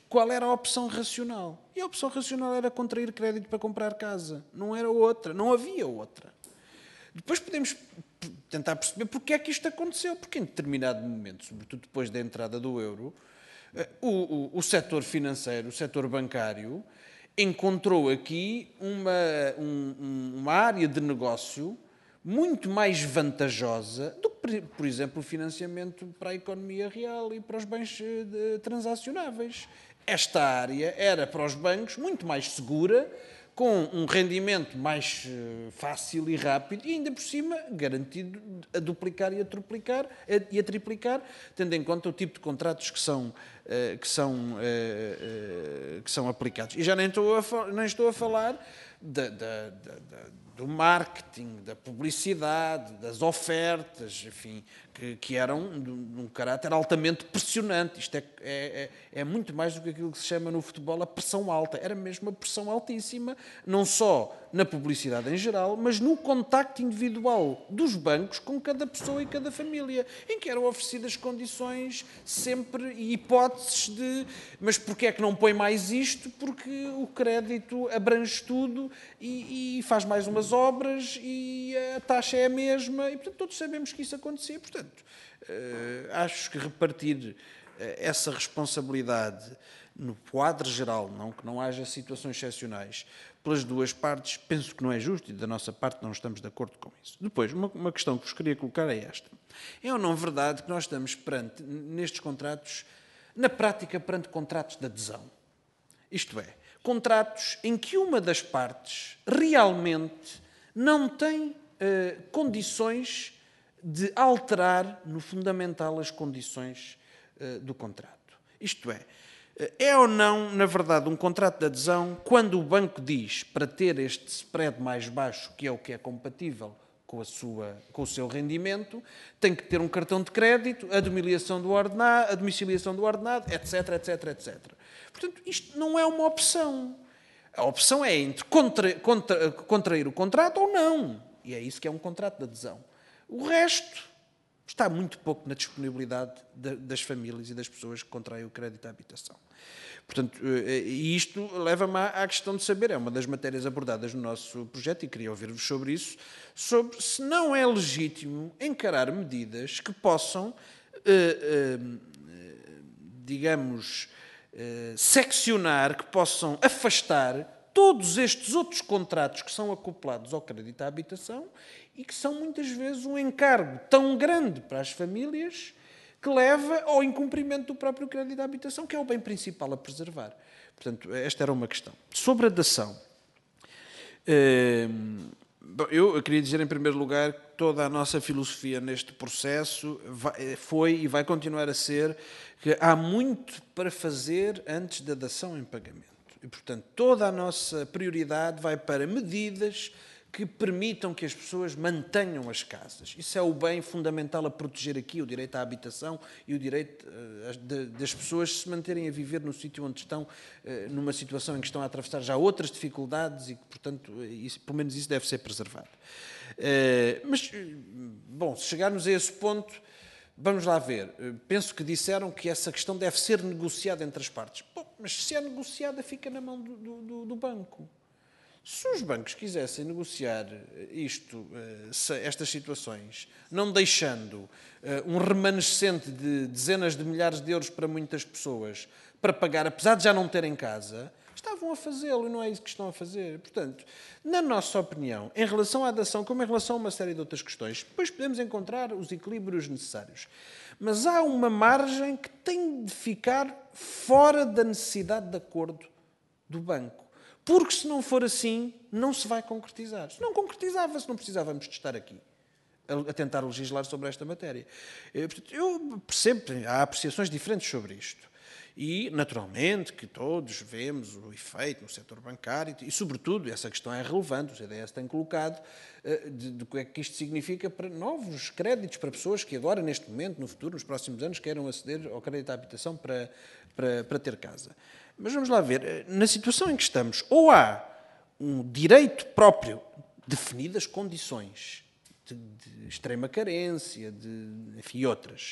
qual era a opção racional. E a opção racional era contrair crédito para comprar casa. Não era outra, não havia outra. Depois podemos tentar perceber porque é que isto aconteceu. Porque em determinado momento, sobretudo depois da entrada do euro, o, o, o setor financeiro, o setor bancário, encontrou aqui uma, um, uma área de negócio muito mais vantajosa do que, por exemplo, o financiamento para a economia real e para os bens transacionáveis. Esta área era para os bancos muito mais segura, com um rendimento mais fácil e rápido e ainda por cima garantido a duplicar e a triplicar, e a triplicar, tendo em conta o tipo de contratos que são, que são, que são aplicados. E já nem estou a, nem estou a falar da, da, da, do marketing, da publicidade, das ofertas, enfim, que, que eram de um caráter altamente pressionante. Isto é, é, é muito mais do que aquilo que se chama no futebol a pressão alta. Era mesmo uma pressão altíssima, não só na publicidade em geral, mas no contacto individual dos bancos com cada pessoa e cada família, em que eram oferecidas condições sempre e hipóteses de mas porquê é que não põe mais isto? Porque o crédito abrange tudo e, e faz mais umas obras e a taxa é a mesma e, portanto, todos sabemos que isso acontecia. Portanto, acho que repartir essa responsabilidade no quadro geral, não que não haja situações excepcionais, pelas duas partes, penso que não é justo e da nossa parte não estamos de acordo com isso. Depois, uma, uma questão que vos queria colocar é esta. É ou não verdade que nós estamos perante, nestes contratos, na prática, perante contratos de adesão? Isto é, contratos em que uma das partes realmente não tem eh, condições de alterar no fundamental as condições eh, do contrato. Isto é, é ou não, na verdade, um contrato de adesão quando o banco diz para ter este spread mais baixo, que é o que é compatível com, a sua, com o seu rendimento, tem que ter um cartão de crédito, a domiciliação do ordenado, a domiciliação do ordenado, etc, etc, etcétera. Portanto, isto não é uma opção. A opção é entre contra, contra, contrair o contrato ou não. E é isso que é um contrato de adesão. O resto está muito pouco na disponibilidade de, das famílias e das pessoas que contraem o crédito à habitação. Portanto, e isto leva-me à questão de saber, é uma das matérias abordadas no nosso projeto, e queria ouvir-vos sobre isso, sobre se não é legítimo encarar medidas que possam, eh, eh, digamos, eh, seccionar, que possam afastar todos estes outros contratos que são acoplados ao crédito à habitação e que são muitas vezes um encargo tão grande para as famílias que leva ao incumprimento do próprio crédito à habitação, que é o bem principal a preservar. Portanto, esta era uma questão. Sobre a dação, eu queria dizer, em primeiro lugar, que toda a nossa filosofia neste processo foi e vai continuar a ser que há muito para fazer antes da dação em pagamento. E, portanto, toda a nossa prioridade vai para medidas que permitam que as pessoas mantenham as casas. Isso é o bem fundamental a proteger aqui, o direito à habitação e o direito uh, de, das pessoas se manterem a viver no sítio onde estão, uh, numa situação em que estão a atravessar já outras dificuldades e que, portanto, isso, pelo menos isso deve ser preservado. Uh, mas, bom, se chegarmos a esse ponto, vamos lá ver. Uh, penso que disseram que essa questão deve ser negociada entre as partes. Bom, mas se é negociada, fica na mão do, do, do banco. Se os bancos quisessem negociar isto, estas situações, não deixando um remanescente de dezenas de milhares de euros para muitas pessoas para pagar, apesar de já não terem casa, estavam a fazê-lo e não é isso que estão a fazer. Portanto, na nossa opinião, em relação à dação, como em relação a uma série de outras questões, depois podemos encontrar os equilíbrios necessários. Mas há uma margem que tem de ficar fora da necessidade de acordo do banco. Porque se não for assim, não se vai concretizar. Se não concretizava-se, não precisávamos de estar aqui a tentar legislar sobre esta matéria. Eu percebo, há apreciações diferentes sobre isto. E, naturalmente, que todos vemos o efeito no setor bancário e, sobretudo, essa questão é relevante, o C D S tem colocado, de, de o que é que isto significa para novos créditos para pessoas que agora, neste momento, no futuro, nos próximos anos, queiram aceder ao crédito à habitação para, para, para ter casa. Mas vamos lá ver, na situação em que estamos, ou há um direito próprio, definidas condições de, de extrema carência, de, enfim, outras,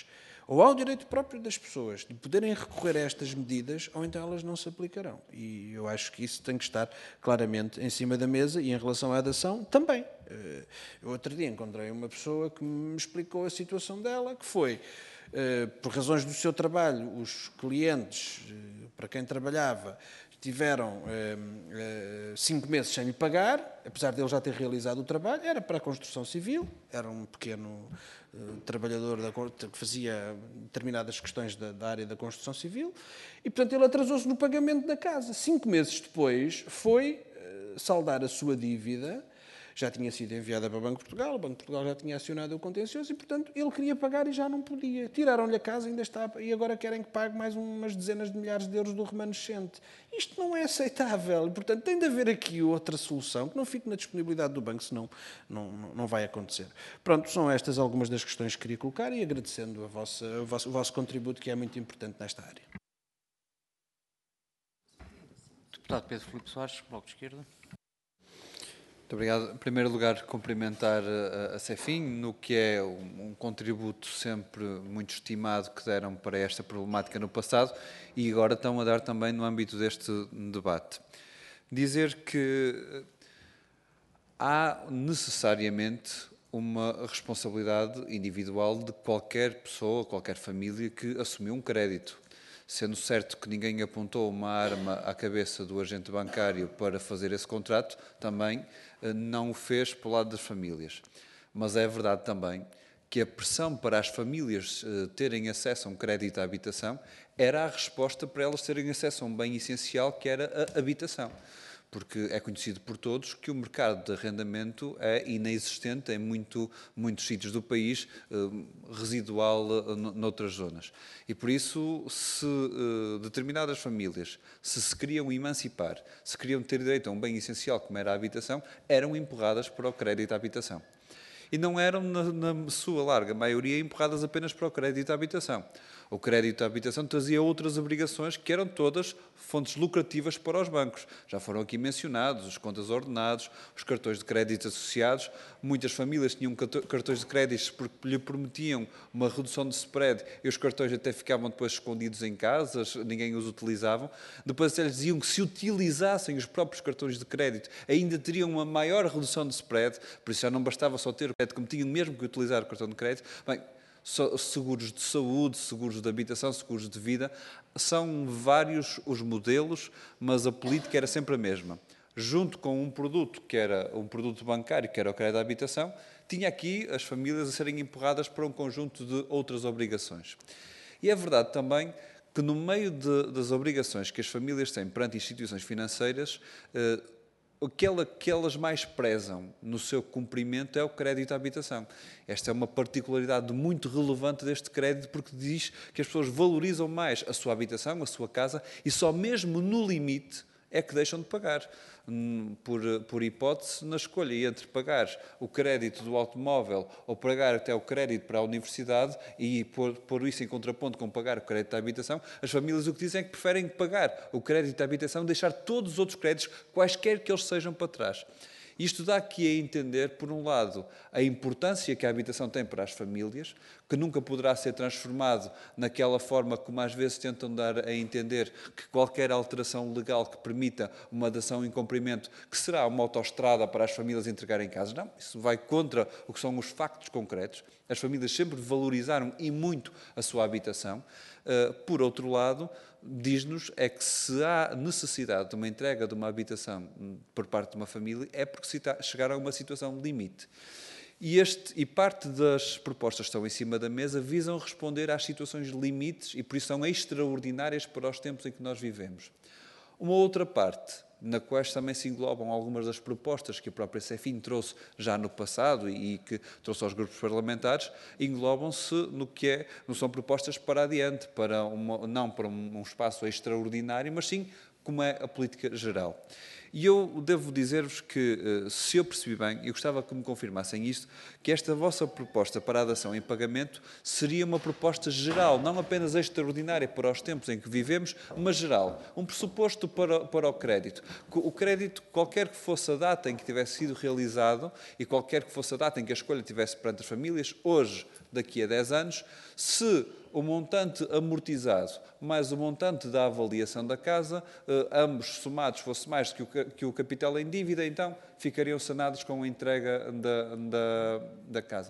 Ou há o direito próprio das pessoas de poderem recorrer a estas medidas, ou então elas não se aplicarão. E eu acho que isso tem que estar claramente em cima da mesa e em relação à dação também. Eu outro dia encontrei uma pessoa que me explicou a situação dela, que foi, por razões do seu trabalho, os clientes para quem trabalhava tiveram cinco meses sem lhe pagar, apesar de ele já ter realizado o trabalho, era para a construção civil, era um pequeno trabalhador da, que fazia determinadas questões da, da área da construção civil, e portanto ele atrasou-se no pagamento da casa. Cinco meses depois foi saldar a sua dívida, já tinha sido enviada para o Banco de Portugal, o Banco de Portugal já tinha acionado o contencioso e, portanto, ele queria pagar e já não podia. Tiraram-lhe a casa, ainda está, e agora querem que pague mais umas dezenas de milhares de euros do remanescente. Isto não é aceitável e, portanto, tem de haver aqui outra solução que não fique na disponibilidade do banco, senão não, não, não vai acontecer. Pronto, são estas algumas das questões que queria colocar e agradecendo a vossa, a vosso, o vosso contributo, que é muito importante nesta área. Deputado Pedro Filipe Soares, Bloco de Esquerda. Muito obrigado. Em primeiro lugar, cumprimentar a, a CEFIN no que é um, um contributo sempre muito estimado que deram para esta problemática no passado e agora estão a dar também no âmbito deste debate. Dizer que há necessariamente uma responsabilidade individual de qualquer pessoa, qualquer família que assumiu um crédito. Sendo certo que ninguém apontou uma arma à cabeça do agente bancário para fazer esse contrato, também não o fez pelo lado das famílias. Mas é verdade também que a pressão para as famílias terem acesso a um crédito à habitação era a resposta para elas terem acesso a um bem essencial que era a habitação. Porque é conhecido por todos que o mercado de arrendamento é inexistente em muito, muitos sítios do país, eh, residual eh, noutras zonas. E por isso, se eh, determinadas famílias, se se queriam emancipar, se queriam ter direito a um bem essencial como era a habitação, eram empurradas para o crédito à habitação. E não eram, na, na sua larga maioria, empurradas apenas para o crédito à habitação. O crédito à habitação trazia outras obrigações que eram todas fontes lucrativas para os bancos. Já foram aqui mencionados os contas ordenados, os cartões de crédito associados. Muitas famílias tinham cartões de crédito porque lhe prometiam uma redução de spread e os cartões até ficavam depois escondidos em casas, ninguém os utilizavam. Depois eles diziam que se utilizassem os próprios cartões de crédito ainda teriam uma maior redução de spread, por isso já não bastava só ter o crédito, como tinham mesmo que utilizar o cartão de crédito. Bem, seguros de saúde, seguros de habitação, seguros de vida, são vários os modelos, mas a política era sempre a mesma. Junto com um produto que era um produto bancário, que era o crédito à habitação, tinha aqui as famílias a serem empurradas para um conjunto de outras obrigações. E é verdade também que no meio de, das obrigações que as famílias têm perante instituições financeiras, eh, aquela que elas mais prezam no seu cumprimento é o crédito à habitação. Esta é uma particularidade muito relevante deste crédito porque diz que as pessoas valorizam mais a sua habitação, a sua casa e só mesmo no limite é que deixam de pagar. Por, por hipótese, na escolha entre pagar o crédito do automóvel ou pagar até o crédito para a universidade e pôr, pôr isso em contraponto com pagar o crédito da habitação, as famílias o que dizem é que preferem pagar o crédito da habitação e deixar todos os outros créditos, quaisquer que eles sejam, para trás. Isto dá aqui a entender, por um lado, a importância que a habitação tem para as famílias, que nunca poderá ser transformado naquela forma como às vezes tentam dar a entender que qualquer alteração legal que permita uma dação em cumprimento, que será uma autoestrada para as famílias entregarem casas. Não, isso vai contra o que são os factos concretos. As famílias sempre valorizaram e muito a sua habitação. Por outro lado, diz-nos é que se há necessidade de uma entrega de uma habitação por parte de uma família é porque se chegar a uma situação limite. E, este, e parte das propostas que estão em cima da mesa visam responder às situações limites e por isso são extraordinárias para os tempos em que nós vivemos. Uma outra parte, na qual também se englobam algumas das propostas que a própria CEFIN trouxe já no passado e que trouxe aos grupos parlamentares, englobam-se no que é, não são propostas para adiante, para uma, não para um, um espaço extraordinário, mas sim como é a política geral. E eu devo dizer-vos que, se eu percebi bem, eu gostava que me confirmassem isto, que esta vossa proposta para a dação em pagamento seria uma proposta geral, não apenas extraordinária para os tempos em que vivemos, mas geral. Um pressuposto para, para o crédito. O crédito, qualquer que fosse a data em que tivesse sido realizado e qualquer que fosse a data em que a escolha tivesse perante as famílias, hoje, daqui a dez anos, se o montante amortizado mais o montante da avaliação da casa, eh, ambos somados fosse mais do que o, que o capital em dívida, então ficariam sanados com a entrega da, da, da casa.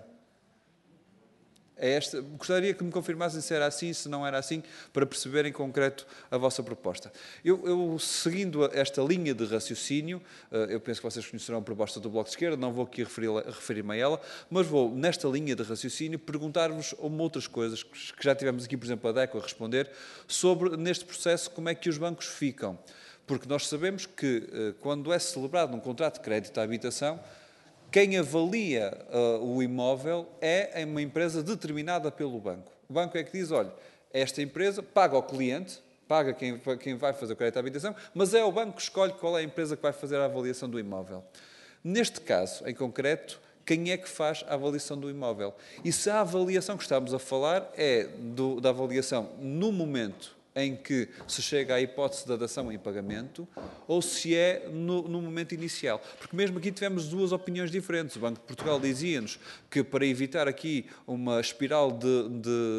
É esta, gostaria que me confirmassem se era assim, se não era assim, para perceber em concreto a vossa proposta. Eu, eu seguindo esta linha de raciocínio, eu penso que vocês conhecerão a proposta do Bloco de Esquerda, não vou aqui referir-me a ela, mas vou, nesta linha de raciocínio, perguntar-vos uma outras coisas, que já tivemos aqui, por exemplo, a DECO a responder, sobre, neste processo, como é que os bancos ficam. Porque nós sabemos que, quando é celebrado um contrato de crédito à habitação, quem avalia uh, o imóvel é uma empresa determinada pelo banco. O banco é que diz, olha, esta empresa paga ao cliente, paga quem, quem vai fazer o crédito à habitação, mas é o banco que escolhe qual é a empresa que vai fazer a avaliação do imóvel. Neste caso, em concreto, quem é que faz a avaliação do imóvel? E se a avaliação que estamos a falar é do, da avaliação no momento em que se chega à hipótese da dação em pagamento, ou se é no, no momento inicial. Porque mesmo aqui tivemos duas opiniões diferentes. O Banco de Portugal dizia-nos que, para evitar aqui uma espiral de,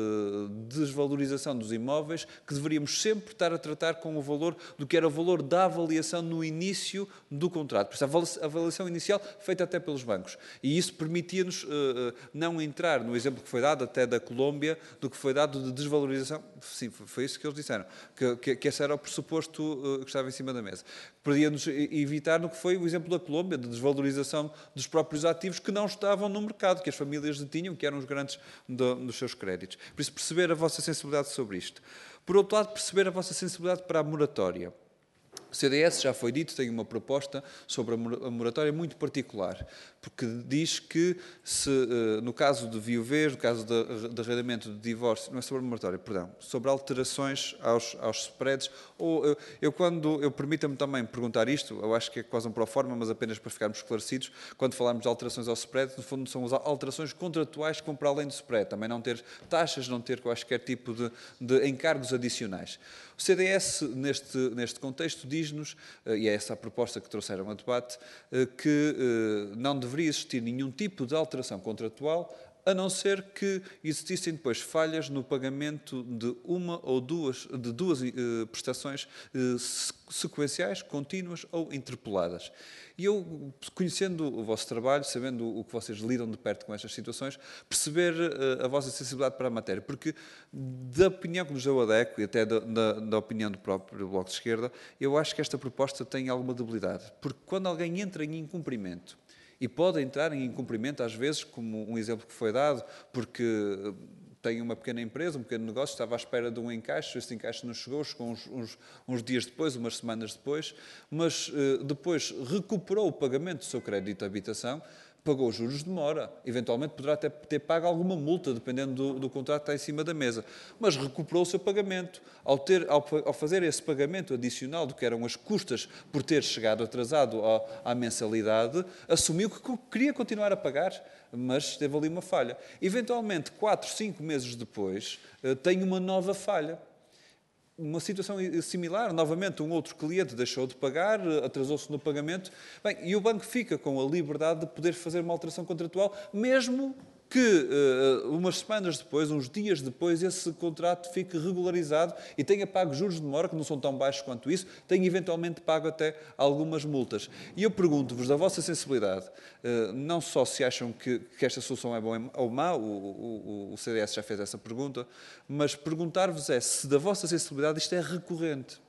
de desvalorização dos imóveis, que deveríamos sempre estar a tratar com o valor do que era o valor da avaliação no início do contrato. Por isso, a avaliação inicial feita até pelos bancos. E isso permitia-nos uh, não entrar no exemplo que foi dado, até da Colômbia, do que foi dado de desvalorização. Sim, foi isso que eles disseram. Que, que, que esse era o pressuposto uh, que estava em cima da mesa. Podia-nos evitar no que foi o exemplo da Colômbia, de desvalorização dos próprios ativos que não estavam no mercado, que as famílias detinham, que eram os grandes do, dos seus créditos. Por isso, perceber a vossa sensibilidade sobre isto. Por outro lado, perceber a vossa sensibilidade para a moratória. O C D S, já foi dito, tem uma proposta sobre a moratória muito particular, porque diz que, se, no caso de viuvez, no caso de, de arrendamento de divórcio, não é sobre a moratória, perdão, sobre alterações aos, aos spreads, ou eu, eu quando, eu permita-me também perguntar isto, eu acho que é quase um pró-forma, mas apenas para ficarmos esclarecidos, quando falamos de alterações ao spread, no fundo são as alterações contratuais que vão para além do spread, também não ter taxas, não ter quaisquer tipo de, de encargos adicionais. O C D S, neste, neste contexto, diz-nos, e é essa a proposta que trouxeram a debate, que não deveria existir nenhum tipo de alteração contratual, a não ser que existissem depois falhas no pagamento de uma ou duas, de duas eh, prestações eh, sequenciais, contínuas ou interpeladas. E eu, conhecendo o vosso trabalho, sabendo o que vocês lidam de perto com estas situações, perceber eh, a vossa sensibilidade para a matéria, porque da opinião que nos deu a DECO e até da, da, da opinião do próprio Bloco de Esquerda, eu acho que esta proposta tem alguma debilidade, porque quando alguém entra em incumprimento, e pode entrar em incumprimento, às vezes, como um exemplo que foi dado, porque tem uma pequena empresa, um pequeno negócio, estava à espera de um encaixe, esse encaixe não chegou, chegou uns, uns, uns dias depois, umas semanas depois, mas eh, depois recuperou o pagamento do seu crédito de habitação, pagou juros de mora, eventualmente poderá até ter pago alguma multa, dependendo do, do contrato que está em cima da mesa, mas recuperou o seu pagamento. Ao, ter, ao, ao fazer esse pagamento adicional do que eram as custas por ter chegado atrasado à, à mensalidade, assumiu que queria continuar a pagar, mas teve ali uma falha. Eventualmente, quatro, cinco meses depois, tem uma nova falha. Uma situação similar, novamente um outro cliente deixou de pagar, atrasou-se no pagamento, bem, e o banco fica com a liberdade de poder fazer uma alteração contratual, mesmo que uh, umas semanas depois, uns dias depois, esse contrato fique regularizado e tenha pago juros de demora, que não são tão baixos quanto isso, tenha eventualmente pago até algumas multas. E eu pergunto-vos, da vossa sensibilidade, uh, não só se acham que, que esta solução é boa ou má, o, o, o C D S já fez essa pergunta, mas perguntar-vos é se da vossa sensibilidade isto é recorrente.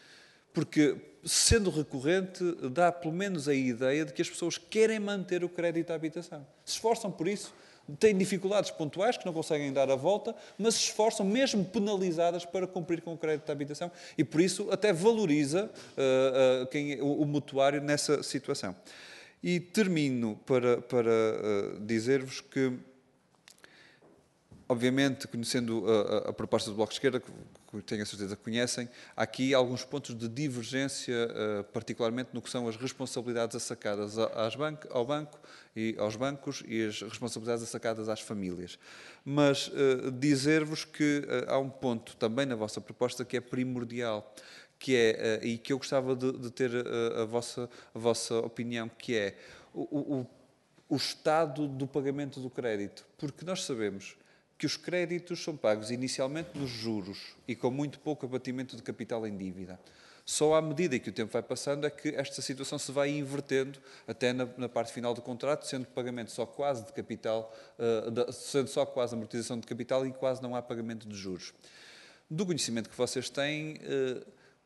Porque, sendo recorrente, dá pelo menos a ideia de que as pessoas querem manter o crédito à habitação. Se esforçam por isso, têm dificuldades pontuais que não conseguem dar a volta, mas se esforçam, mesmo penalizadas, para cumprir com o crédito de habitação e, por isso, até valoriza uh, uh, quem, o, o mutuário nessa situação. E termino para, para uh, dizer-vos que, obviamente, conhecendo a, a proposta do Bloco de Esquerda, tenho a certeza que conhecem, há aqui alguns pontos de divergência, uh, particularmente no que são as responsabilidades assacadas às banco, ao banco e aos bancos e as responsabilidades assacadas às famílias. Mas uh, dizer-vos que uh, há um ponto também na vossa proposta que é primordial, que é, uh, e que eu gostava de, de ter uh, a, vossa, a vossa opinião, que é o, o, o estado do pagamento do crédito. Porque nós sabemos que os créditos são pagos inicialmente nos juros e com muito pouco abatimento de capital em dívida. Só à medida que o tempo vai passando é que esta situação se vai invertendo até na, na parte final do contrato, sendo pagamento só quase de capital, uh, de, sendo só quase amortização de capital e quase não há pagamento de juros. Do conhecimento que vocês têm, uh,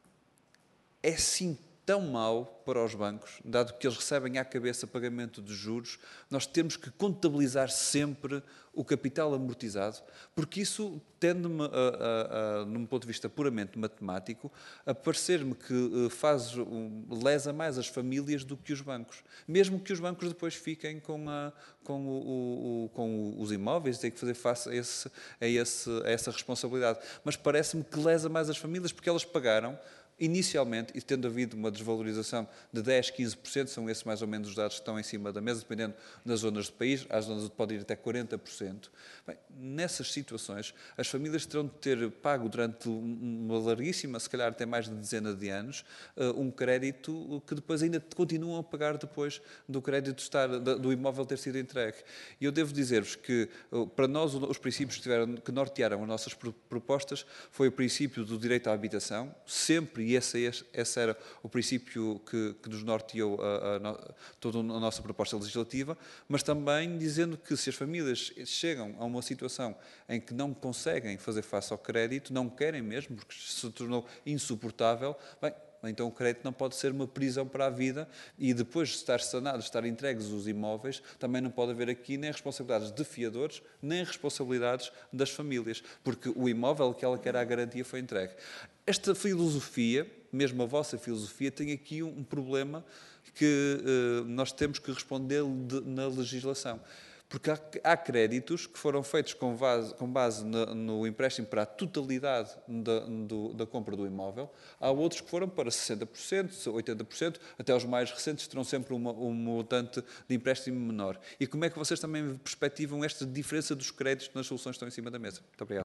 é sim tão mau para os bancos, dado que eles recebem à cabeça pagamento de juros, nós temos que contabilizar sempre o capital amortizado, porque isso tende-me, a, a, a, num ponto de vista puramente matemático, a parecer-me que faz, um, lesa mais as famílias do que os bancos. Mesmo que os bancos depois fiquem com, a, com, o, o, com os imóveis, têm que fazer face a, esse, a, esse, a essa responsabilidade. Mas parece-me que lesa mais as famílias, porque elas pagaram inicialmente, e tendo havido uma desvalorização de dez, quinze por cento, são esses mais ou menos os dados que estão em cima da mesa, dependendo das zonas do país, às zonas pode ir até quarenta por cento. Bem, nessas situações, as famílias terão de ter pago durante uma larguíssima, se calhar até mais de dezena de anos, um crédito que depois ainda continuam a pagar depois do crédito estar, do imóvel ter sido entregue. E eu devo dizer-vos que, para nós, os princípios que, tiveram, que nortearam as nossas propostas foi o princípio do direito à habitação, sempre. E esse, esse era o princípio que, que nos norteou a, a, toda a nossa proposta legislativa, mas também dizendo que se as famílias chegam a uma situação em que não conseguem fazer face ao crédito, não querem mesmo, porque se tornou insuportável, bem, então o crédito não pode ser uma prisão para a vida e depois de estar sanado, de estar entregues os imóveis, também não pode haver aqui nem responsabilidades de fiadores, nem responsabilidades das famílias, porque o imóvel que ela quer a garantia foi entregue. Esta filosofia, mesmo a vossa filosofia, tem aqui um problema que uh, nós temos que responder de, na legislação. Porque há, há créditos que foram feitos com base, com base no, no empréstimo para a totalidade da, do, da compra do imóvel. Há outros que foram para sessenta por cento, oitenta por cento, até os mais recentes terão sempre uma, um montante de empréstimo menor. E como é que vocês também perspectivam esta diferença dos créditos nas soluções que estão em cima da mesa? Muito obrigado.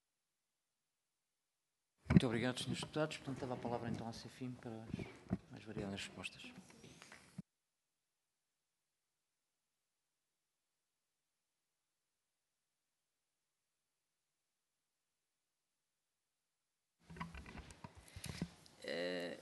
Muito obrigado, senhores deputados. Portanto, dava a palavra então à CEFIM para as mais variadas respostas. Uh,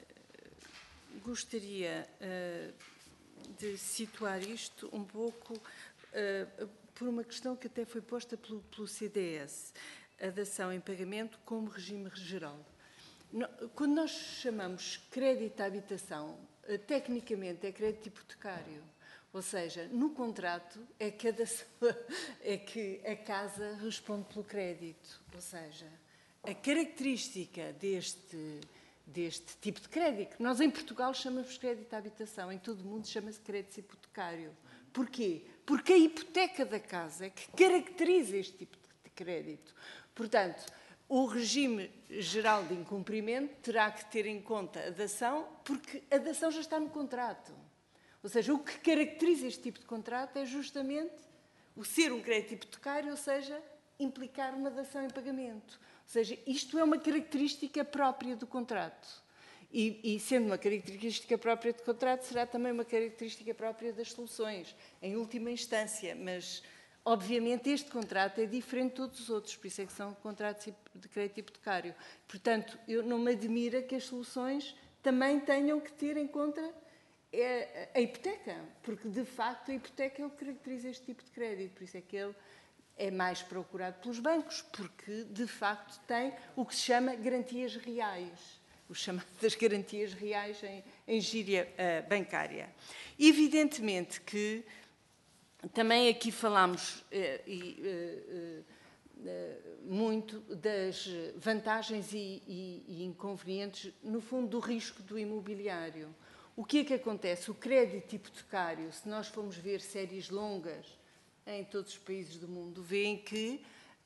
gostaria uh, de situar isto um pouco uh, por uma questão que até foi posta pelo, pelo C D S, a dação em pagamento como regime geral. No, quando nós chamamos crédito à habitação, uh, tecnicamente é crédito hipotecário, ou seja, no contrato é que a, dação, é que a casa responde pelo crédito, ou seja, a característica deste deste tipo de crédito. Nós, em Portugal, chamamos de crédito à habitação. Em todo o mundo chama-se crédito hipotecário. Porquê? Porque a hipoteca da casa é que caracteriza este tipo de crédito. Portanto, o regime geral de incumprimento terá que ter em conta a dação, porque a dação já está no contrato. Ou seja, o que caracteriza este tipo de contrato é justamente o ser um crédito hipotecário, ou seja, implicar uma dação em pagamento. Ou seja, isto é uma característica própria do contrato. E, e, sendo uma característica própria do contrato, será também uma característica própria das soluções, em última instância. Mas, obviamente, este contrato é diferente de todos os outros, por isso é que são contratos de crédito hipotecário. Portanto, eu não me admira que as soluções também tenham que ter em conta a hipoteca, porque, de facto, a hipoteca é o que caracteriza este tipo de crédito. Por isso é que ele é mais procurado pelos bancos, porque, de facto, tem o que se chama garantias reais, o chamado das garantias reais em, em gíria uh, bancária. Evidentemente que também aqui falámos uh, uh, uh, muito das vantagens e, e, e inconvenientes, no fundo, do risco do imobiliário. O que é que acontece? O crédito hipotecário, se nós formos ver séries longas em todos os países do mundo, veem que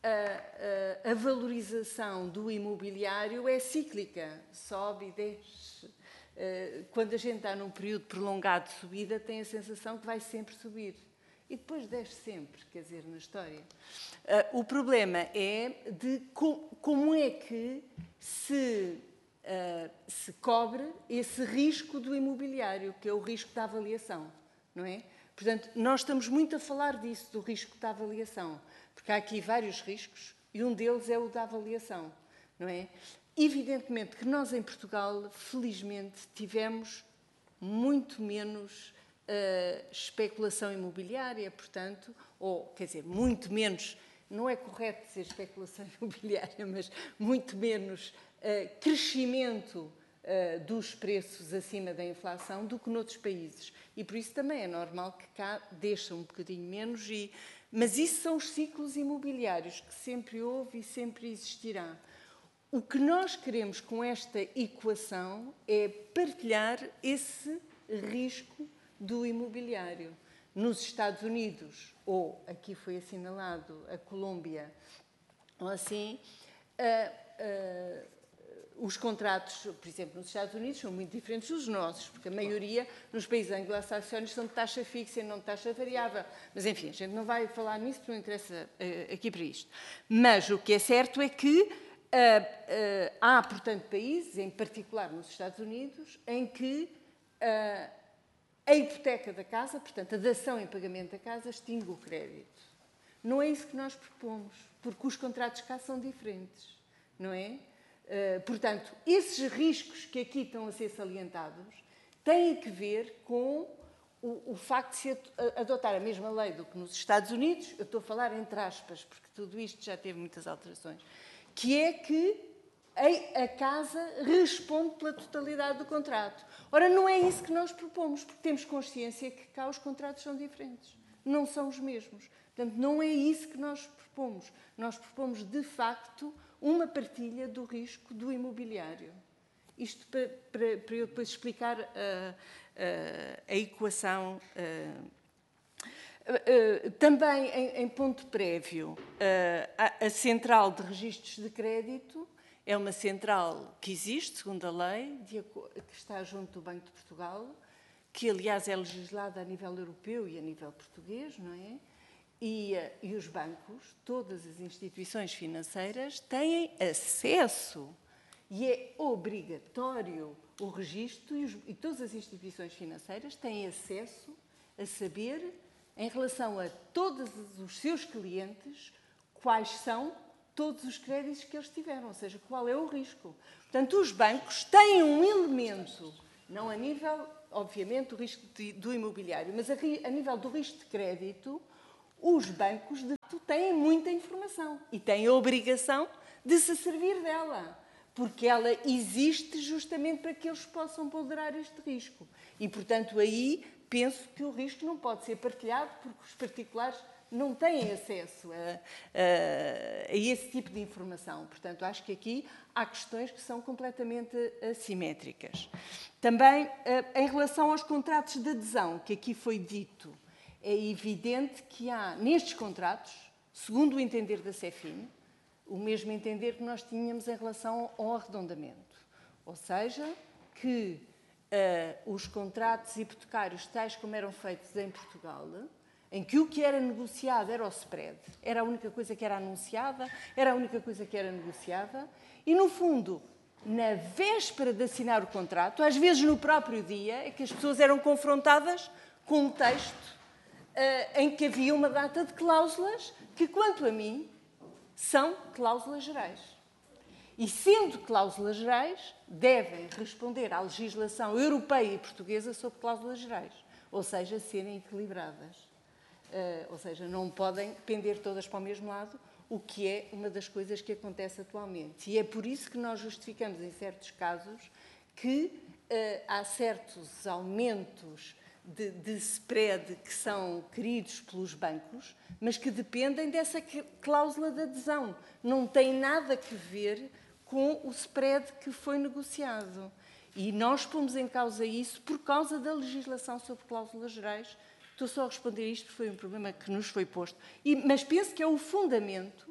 a, a, a valorização do imobiliário é cíclica, sobe e desce. Uh, quando a gente está num período prolongado de subida, tem a sensação que vai sempre subir. E depois desce sempre, quer dizer, na história. Uh, o problema é de co como é que se, uh, se cobre esse risco do imobiliário, que é o risco da avaliação, não é? Portanto, nós estamos muito a falar disso, do risco da avaliação, porque há aqui vários riscos e um deles é o da avaliação, não é? Evidentemente que nós em Portugal, felizmente, tivemos muito menos uh, especulação imobiliária, portanto, ou, quer dizer, muito menos, não é correto dizer especulação imobiliária, mas muito menos uh, crescimento uh, dos preços acima da inflação do que noutros países. E por isso também é normal que cá deixa um bocadinho menos, e, mas isso são os ciclos imobiliários que sempre houve e sempre existirá. O que nós queremos com esta equação é partilhar esse risco do imobiliário. Nos Estados Unidos, ou aqui foi assinalado a Colômbia, ou assim, uh, uh, os contratos, por exemplo, nos Estados Unidos são muito diferentes dos nossos, porque a maioria nos países anglo-saxónicos são de taxa fixa e não de taxa variável. Mas, enfim, a gente não vai falar nisso, porque não interessa uh, aqui para isto. Mas o que é certo é que Uh, uh, há, portanto, países, em particular nos Estados Unidos, em que uh, a hipoteca da casa, portanto, a dação em pagamento da casa, extingue o crédito. Não é isso que nós propomos, porque os contratos cá são diferentes, não é? Uh, portanto, esses riscos que aqui estão a ser salientados têm que ver com o, o facto de se adotar a mesma lei do que nos Estados Unidos. Eu estou a falar entre aspas, porque tudo isto já teve muitas alterações, que é que a casa responde pela totalidade do contrato. Ora, não é isso que nós propomos, porque temos consciência que cá os contratos são diferentes, não são os mesmos. Portanto, não é isso que nós propomos. Nós propomos, de facto, uma partilha do risco do imobiliário. Isto para, para, para eu depois explicar uh, uh, a equação. Uh, Uh, uh, também, em, em ponto prévio, uh, a, a Central de Registros de Crédito é uma central que existe, segundo a lei, de, que está junto do Banco de Portugal, que, aliás, é legislada a nível europeu e a nível português, não é? E, uh, e os bancos, todas as instituições financeiras, têm acesso, e é obrigatório o registro, e, os, e todas as instituições financeiras têm acesso a saber, em relação a todos os seus clientes, quais são todos os créditos que eles tiveram, ou seja, qual é o risco. Portanto, os bancos têm um elemento, não a nível, obviamente, do risco de, do imobiliário, mas a, a nível do risco de crédito, os bancos de facto têm muita informação e têm a obrigação de se servir dela, porque ela existe justamente para que eles possam ponderar este risco. E, portanto, aí penso que o risco não pode ser partilhado, porque os particulares não têm acesso a, a, a esse tipo de informação. Portanto, acho que aqui há questões que são completamente assimétricas. Também, em relação aos contratos de adesão, que aqui foi dito, é evidente que há, nestes contratos, segundo o entender da CEFIN, o mesmo entender que nós tínhamos em relação ao arredondamento. Ou seja, que Uh, os contratos hipotecários, tais como eram feitos em Portugal, em que o que era negociado era o spread, era a única coisa que era anunciada, era a única coisa que era negociada, e, no fundo, na véspera de assinar o contrato, às vezes no próprio dia, é que as pessoas eram confrontadas com um texto uh, em que havia uma data de cláusulas que, quanto a mim, são cláusulas gerais. E, sendo cláusulas gerais, devem responder à legislação europeia e portuguesa sobre cláusulas gerais, ou seja, serem equilibradas. Uh, ou seja, não podem pender todas para o mesmo lado, o que é uma das coisas que acontece atualmente. E é por isso que nós justificamos, em certos casos, que uh, há certos aumentos de, de spread que são queridos pelos bancos, mas que dependem dessa cláusula de adesão. Não tem nada a ver com o spread que foi negociado. E nós pomos em causa isso por causa da legislação sobre cláusulas gerais. Estou só a responder isto porque foi um problema que nos foi posto. E, mas penso que é o fundamento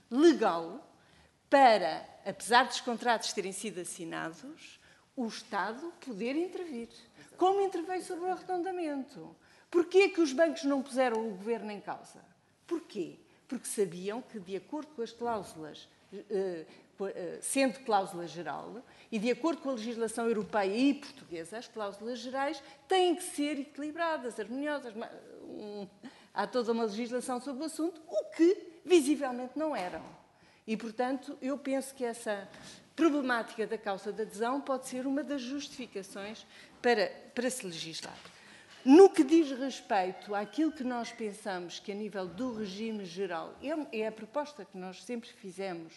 legal para, apesar dos contratos terem sido assinados, o Estado poder intervir. Como interveio sobre o arredondamento? Porquê que os bancos não puseram o governo em causa? Porquê? Porque sabiam que, de acordo com as cláusulas, sendo cláusula geral, e de acordo com a legislação europeia e portuguesa, as cláusulas gerais têm que ser equilibradas, harmoniosas. Há toda uma legislação sobre o assunto, o que visivelmente não eram. E, portanto, eu penso que essa problemática da causa de adesão pode ser uma das justificações para, para se legislar. No que diz respeito àquilo que nós pensamos que, a nível do regime geral, é, é a proposta que nós sempre fizemos,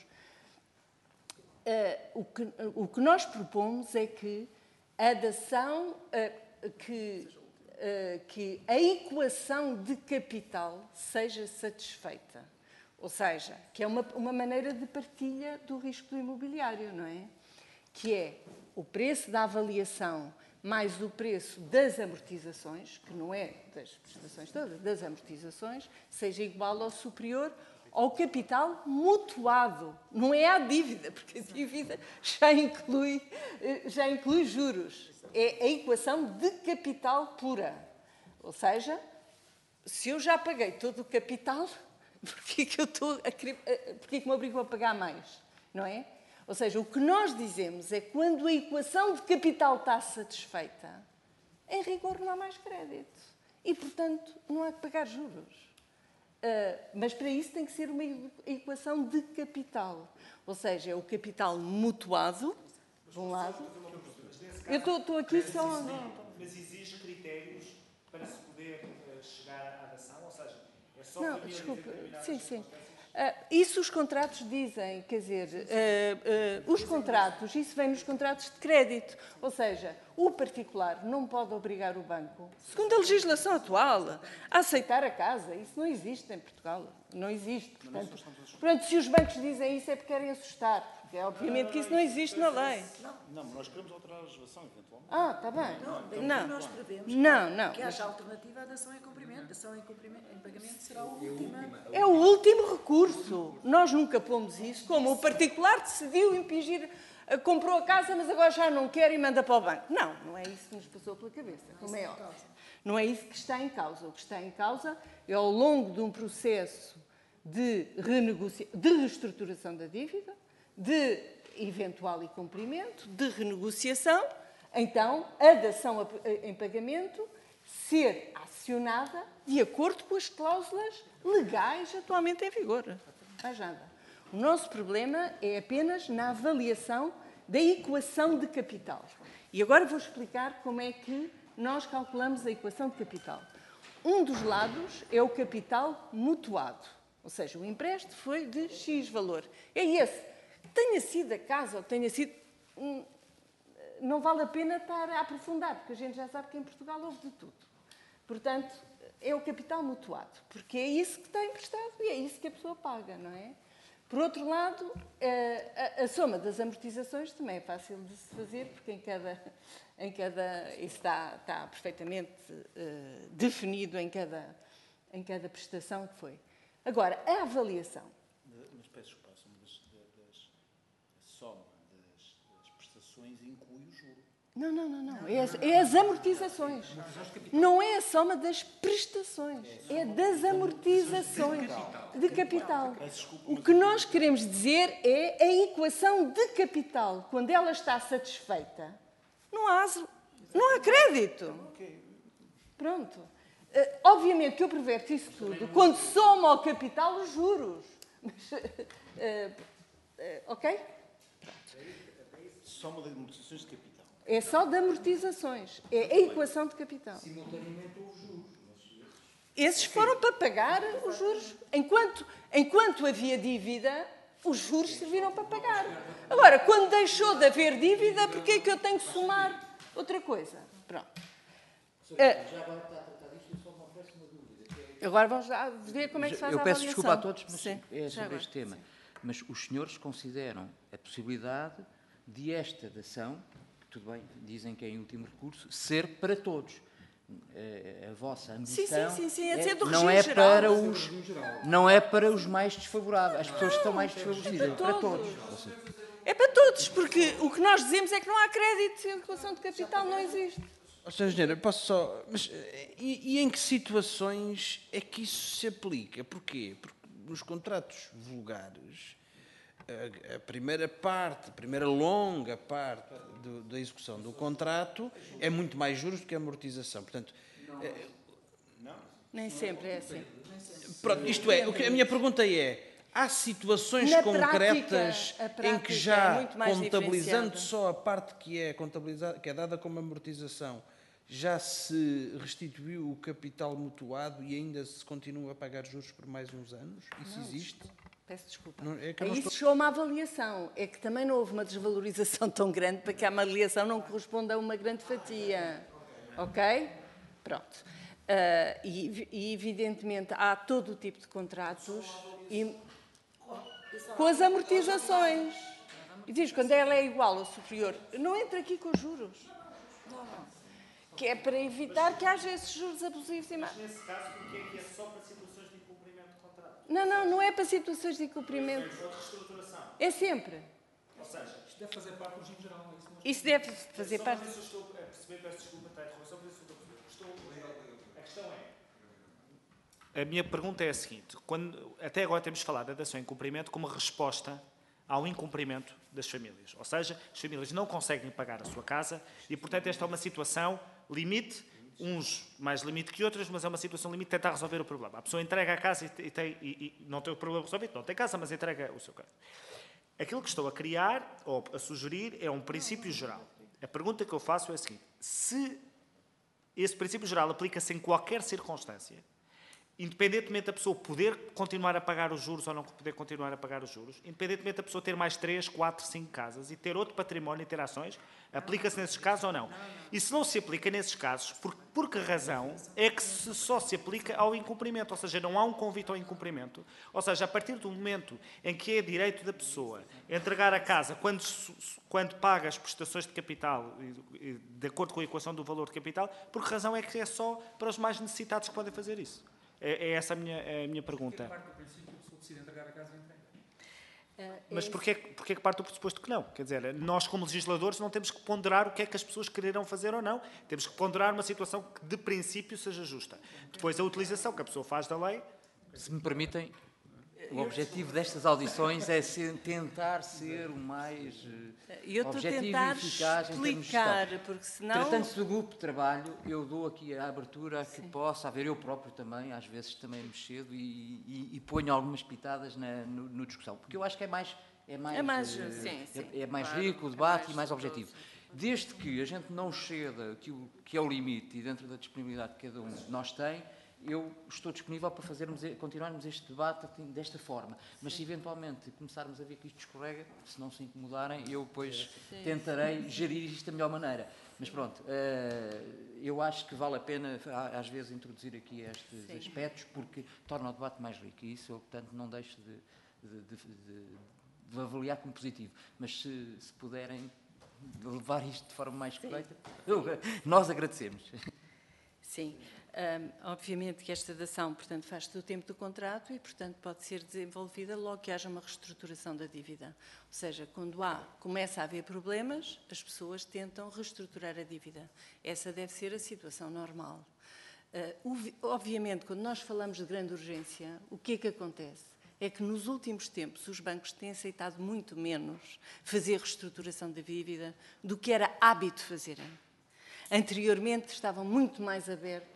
uh, o, que, uh, o que nós propomos é que a dação, uh, que, uh, que a equação de capital seja satisfeita. Ou seja, que é uma, uma maneira de partilha do risco do imobiliário, não é? Que é o preço da avaliação mais o preço das amortizações, que não é das prestações todas, das amortizações, seja igual ou superior ao capital mutuado. Não é à dívida, porque a dívida já inclui, já inclui juros. É a equação de capital pura. Ou seja, se eu já paguei todo o capital, porquê que eu estou a querer, porquê que me obrigo a pagar mais? Não é? Ou seja, o que nós dizemos é que quando a equação de capital está satisfeita, em rigor não há mais crédito. E, portanto, não há que pagar juros. Uh, mas para isso tem que ser uma equação de capital. Ou seja, é o capital mutuado, de um lado. Eu estou, estou aqui só... Mas exige critérios para se poder chegar à dação? Ou seja, é só... Não, desculpe. Sim, sim. Uh, isso os contratos dizem, quer dizer, uh, uh, os contratos, isso vem nos contratos de crédito, ou seja, o particular não pode obrigar o banco, segundo a legislação atual, a aceitar a casa. Isso não existe em Portugal, não existe. Portanto, portanto se os bancos dizem isso é porque querem assustar, porque é obviamente que isso não existe na lei. Não, mas nós queremos alterar a legislação, eventualmente. Ah, está bem. Não, Não, nós prevemos não, não. que haja alternativa à dação em cumprimento. A dação em, cumprimento, em pagamento será a última. É o último recurso. Nós nunca pomos isso, como o particular decidiu impingir, comprou a casa, mas agora já não quer e manda para o banco. Não, não é isso que nos passou pela cabeça, como é óbvio. Não é isso que está em causa. O que está em causa é, ao longo de um processo de, renegocia... de reestruturação da dívida, de eventual incumprimento, de renegociação, então a dação em pagamento ser acionada de acordo com as cláusulas legais atualmente em vigor. Mais nada. O nosso problema é apenas na avaliação da equação de capital. E agora vou explicar como é que nós calculamos a equação de capital. Um dos lados é o capital mutuado, ou seja, o empréstimo foi de X valor. É esse. Tenha sido a casa ou tenha sido... Não vale a pena estar a aprofundar, porque a gente já sabe que em Portugal houve de tudo. Portanto, é o capital mutuado, porque é isso que está emprestado e é isso que a pessoa paga, não é? Por outro lado, a, a, a soma das amortizações também é fácil de se fazer, porque em cada... Em cada isso está, está perfeitamente uh, definido em cada, em cada prestação que foi. Agora, a avaliação... Mas peço desculpa, a soma das, das, a soma das, das prestações inclui o juro. Não, não, não, não. É as, é as amortizações. Não é a soma das prestações, é das amortizações de capital. O que nós queremos dizer é a equação de capital. Quando ela está satisfeita, não há, não há crédito. Pronto. Uh, obviamente que eu perverto isso tudo quando soma ao capital os juros. Mas, uh, uh, ok? Soma de amortizações de capital. É só de amortizações. É a equação de capital. Simultaneamente os juros. Esses foram para pagar os juros. Enquanto, enquanto havia dívida, os juros serviram para pagar. Agora, quando deixou de haver dívida, porquê é que eu tenho que somar outra coisa? Pronto. Já agora está a tratar disto, eu só me ofereço uma dúvida. Agora vamos lá ver como é que se faz eu a peço avaliação. desculpa a todos, mas Sim, é já sobre agora. este tema. Mas os senhores consideram a possibilidade de esta dação, que tudo bem, dizem que é em último recurso, ser para todos. a, a vossa ambição sim, sim, sim, é dizer do não regime é geral. para os não é para os mais desfavoráveis, as pessoas que estão mais desfavorecidas, é para todos. Ou seja, É para todos, porque o que nós dizemos é que não há crédito e a equação de capital não existe. Ó, senhor Engenheiro, posso só... Mas e, e em que situações é que isso se aplica? Porquê? Porque nos contratos vulgares, a, a primeira parte, a primeira longa parte do, da execução do contrato é muito mais juros do que a amortização. Portanto, é, Nem sempre é assim. pronto, isto é, o que, a minha pergunta é... Há situações Na concretas prática, a em que prática já, é muito mais contabilizando diferenciada. só a parte que é, contabilizada, que é dada como amortização, já se restituiu o capital mutuado e ainda se continua a pagar juros por mais uns anos? Isso Não, existe? Peço desculpa. Não, é que eu não Isso estou- chegou a uma avaliação. É que também não houve uma desvalorização tão grande para que a avaliação não corresponda a uma grande fatia. Ok? Pronto. Ah, e, e, evidentemente, há todo o tipo de contratos e, com as amortizações. E diz, quando ela é igual ou superior, não entra aqui com os juros. Que é para evitar que haja esses juros abusivos. E mais. Nesse caso, porque é que é só para situações de incumprimento de contrato? Não, não, não é para situações de incumprimento. Ou de reestruturação. É sempre. Ou seja, Isto deve fazer parte do regime geral, é isso mesmo? Isso deve fazer só parte. para ver se eu estou a perceber, peço desculpa, está a interromper, só para ver se eu estou a perceber. Estou- A questão é... A minha pergunta é a seguinte. Quando, até agora temos falado da dação em cumprimento como resposta ao incumprimento das famílias. Ou seja, as famílias não conseguem pagar a sua casa e, portanto, esta é uma situação limite, uns mais limite que outros, mas é uma situação limite de tentar resolver o problema. A pessoa entrega a casa e, e, tem, e, e não tem o problema resolvido, não tem casa, mas entrega o seu crédito. Aquilo que estou a criar, ou a sugerir, é um princípio geral. A pergunta que eu faço é a seguinte. Se esse princípio geral aplica-se em qualquer circunstância, independentemente da pessoa poder continuar a pagar os juros ou não poder continuar a pagar os juros, independentemente da pessoa ter mais três, quatro, cinco casas e ter outro património e ter ações, aplica-se nesses casos ou não? E se não se aplica nesses casos, por, por que razão é que se só se aplica ao incumprimento? Ou seja, não há um convite ao incumprimento. Ou seja, a partir do momento em que é direito da pessoa entregar a casa quando, quando paga as prestações de capital, de acordo com a equação do valor de capital, por que razão é que é só para os mais necessitados que podem fazer isso? É, é essa a minha, a minha pergunta. Parte do princípio que a pessoa decide entregar a casa e entrega. Mas porquê, porquê que parte do pressuposto que não? Quer dizer, nós como legisladores não temos que ponderar o que é que as pessoas quererão fazer ou não. Temos que ponderar uma situação que de princípio seja justa. Depois a utilização que a pessoa faz da lei... se me permitem, o objetivo destas audições é ser, tentar ser o mais eh, E eu estou a objetivo tentar e eficaz em termos de explicar, gestão. porque senão... Tratando-se do grupo de trabalho, eu dou aqui a abertura a que possa haver, eu próprio também, às vezes também me cedo e, e, e ponho algumas pitadas na no, no discussão, porque eu acho que é mais, é mais, É mais, eh, sim, sim, é, é mais claro, rico o é debate mais e mais objetivo. Desde que a gente não ceda que, o, que é o limite e dentro da disponibilidade que cada um de nós tem, eu estou disponível para fazermos, continuarmos este debate desta forma. Mas se eventualmente começarmos a ver que isto escorrega, se não se incomodarem, eu depois Sim. tentarei gerir isto da melhor maneira. Mas pronto, eu acho que vale a pena, às vezes, introduzir aqui estes Sim. aspectos, porque torna o debate mais rico. E isso eu, portanto, não deixo de, de, de, de, de avaliar como positivo. Mas se, se puderem levar isto de forma mais correta, eu, nós agradecemos. Sim. Um, obviamente que esta dação, portanto, faz-se do tempo do contrato e, portanto, pode ser desenvolvida logo que haja uma reestruturação da dívida. Ou seja, quando há, começa a haver problemas, as pessoas tentam reestruturar a dívida. Essa deve ser a situação normal. Uh, obviamente, quando nós falamos de grande urgência, o que é que acontece? É que nos últimos tempos os bancos têm aceitado muito menos fazer reestruturação da dívida do que era hábito fazerem. Anteriormente estavam muito mais abertos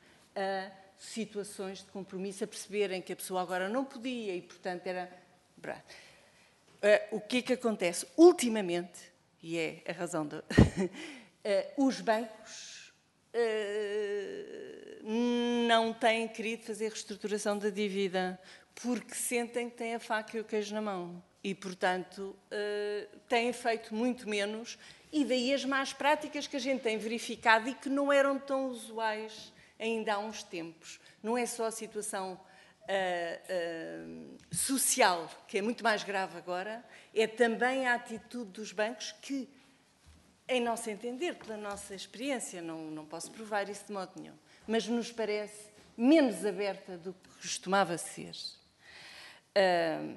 a situações de compromisso, a perceberem que a pessoa agora não podia e, portanto, era... Uh, o que é que acontece? Ultimamente, e é a razão de... uh, os bancos uh, não têm querido fazer reestruturação da dívida porque sentem que têm a faca e o queijo na mão e, portanto, uh, têm feito muito menos e daí as más práticas que a gente tem verificado e que não eram tão usuais ainda há uns tempos. Não é só a situação uh, uh, social, que é muito mais grave agora, é também a atitude dos bancos que em nosso entender, pela nossa experiência, não, não posso provar isso de modo nenhum, mas nos parece menos aberta do que costumava ser. Uh,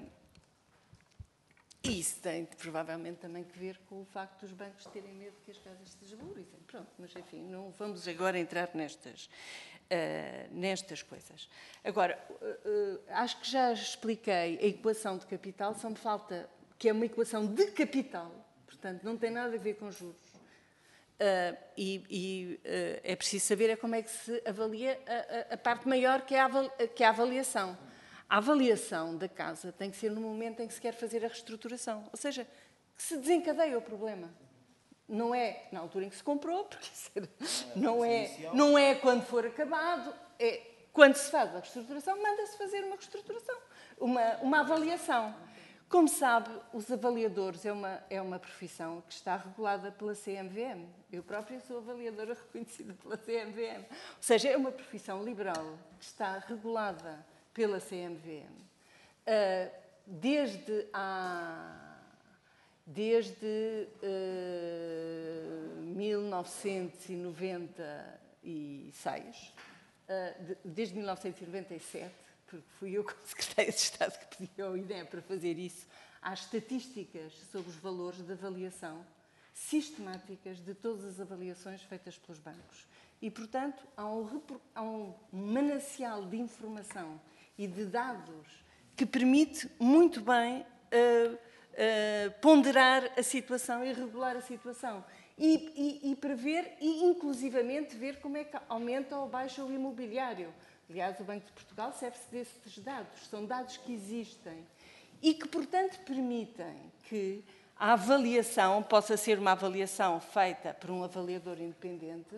e isso tem provavelmente também que ver com o facto dos bancos terem medo que as casas se desvalorizem. Pronto, mas enfim, não vamos agora entrar nestas, uh, nestas coisas. Agora, uh, uh, acho que já expliquei a equação de capital, só me falta, que é uma equação de capital, portanto, não tem nada a ver com juros. Uh, e e uh, é preciso saber é como é que se avalia a, a, a parte maior, que é a, que é a avaliação. A avaliação da casa tem que ser no momento em que se quer fazer a reestruturação, ou seja, que se desencadeia o problema. Não é na altura em que se comprou, porque não é, não é quando for acabado, é quando se faz a reestruturação, manda-se fazer uma reestruturação, uma, uma avaliação. Como sabe, os avaliadores é uma, é uma profissão que está regulada pela C M V M. Eu própria sou avaliadora reconhecida pela C M V M. Ou seja, é uma profissão liberal que está regulada pela C M V M. Uh, desde a, desde uh, mil novecentos e noventa e seis, uh, de, desde mil novecentos e noventa e sete, porque fui eu, como Secretária de Estado, que pedi ao I D E M para fazer isso, há estatísticas sobre os valores de avaliação sistemáticas de todas as avaliações feitas pelos bancos. E, portanto, há um, há um manancial de informação e de dados que permite muito bem uh, uh, ponderar a situação e regular a situação. E, e, e prever, e inclusivamente ver como é que aumenta ou baixa o imobiliário. Aliás, o Banco de Portugal serve-se desses dados. São dados que existem e que, portanto, permitem que a avaliação possa ser uma avaliação feita por um avaliador independente.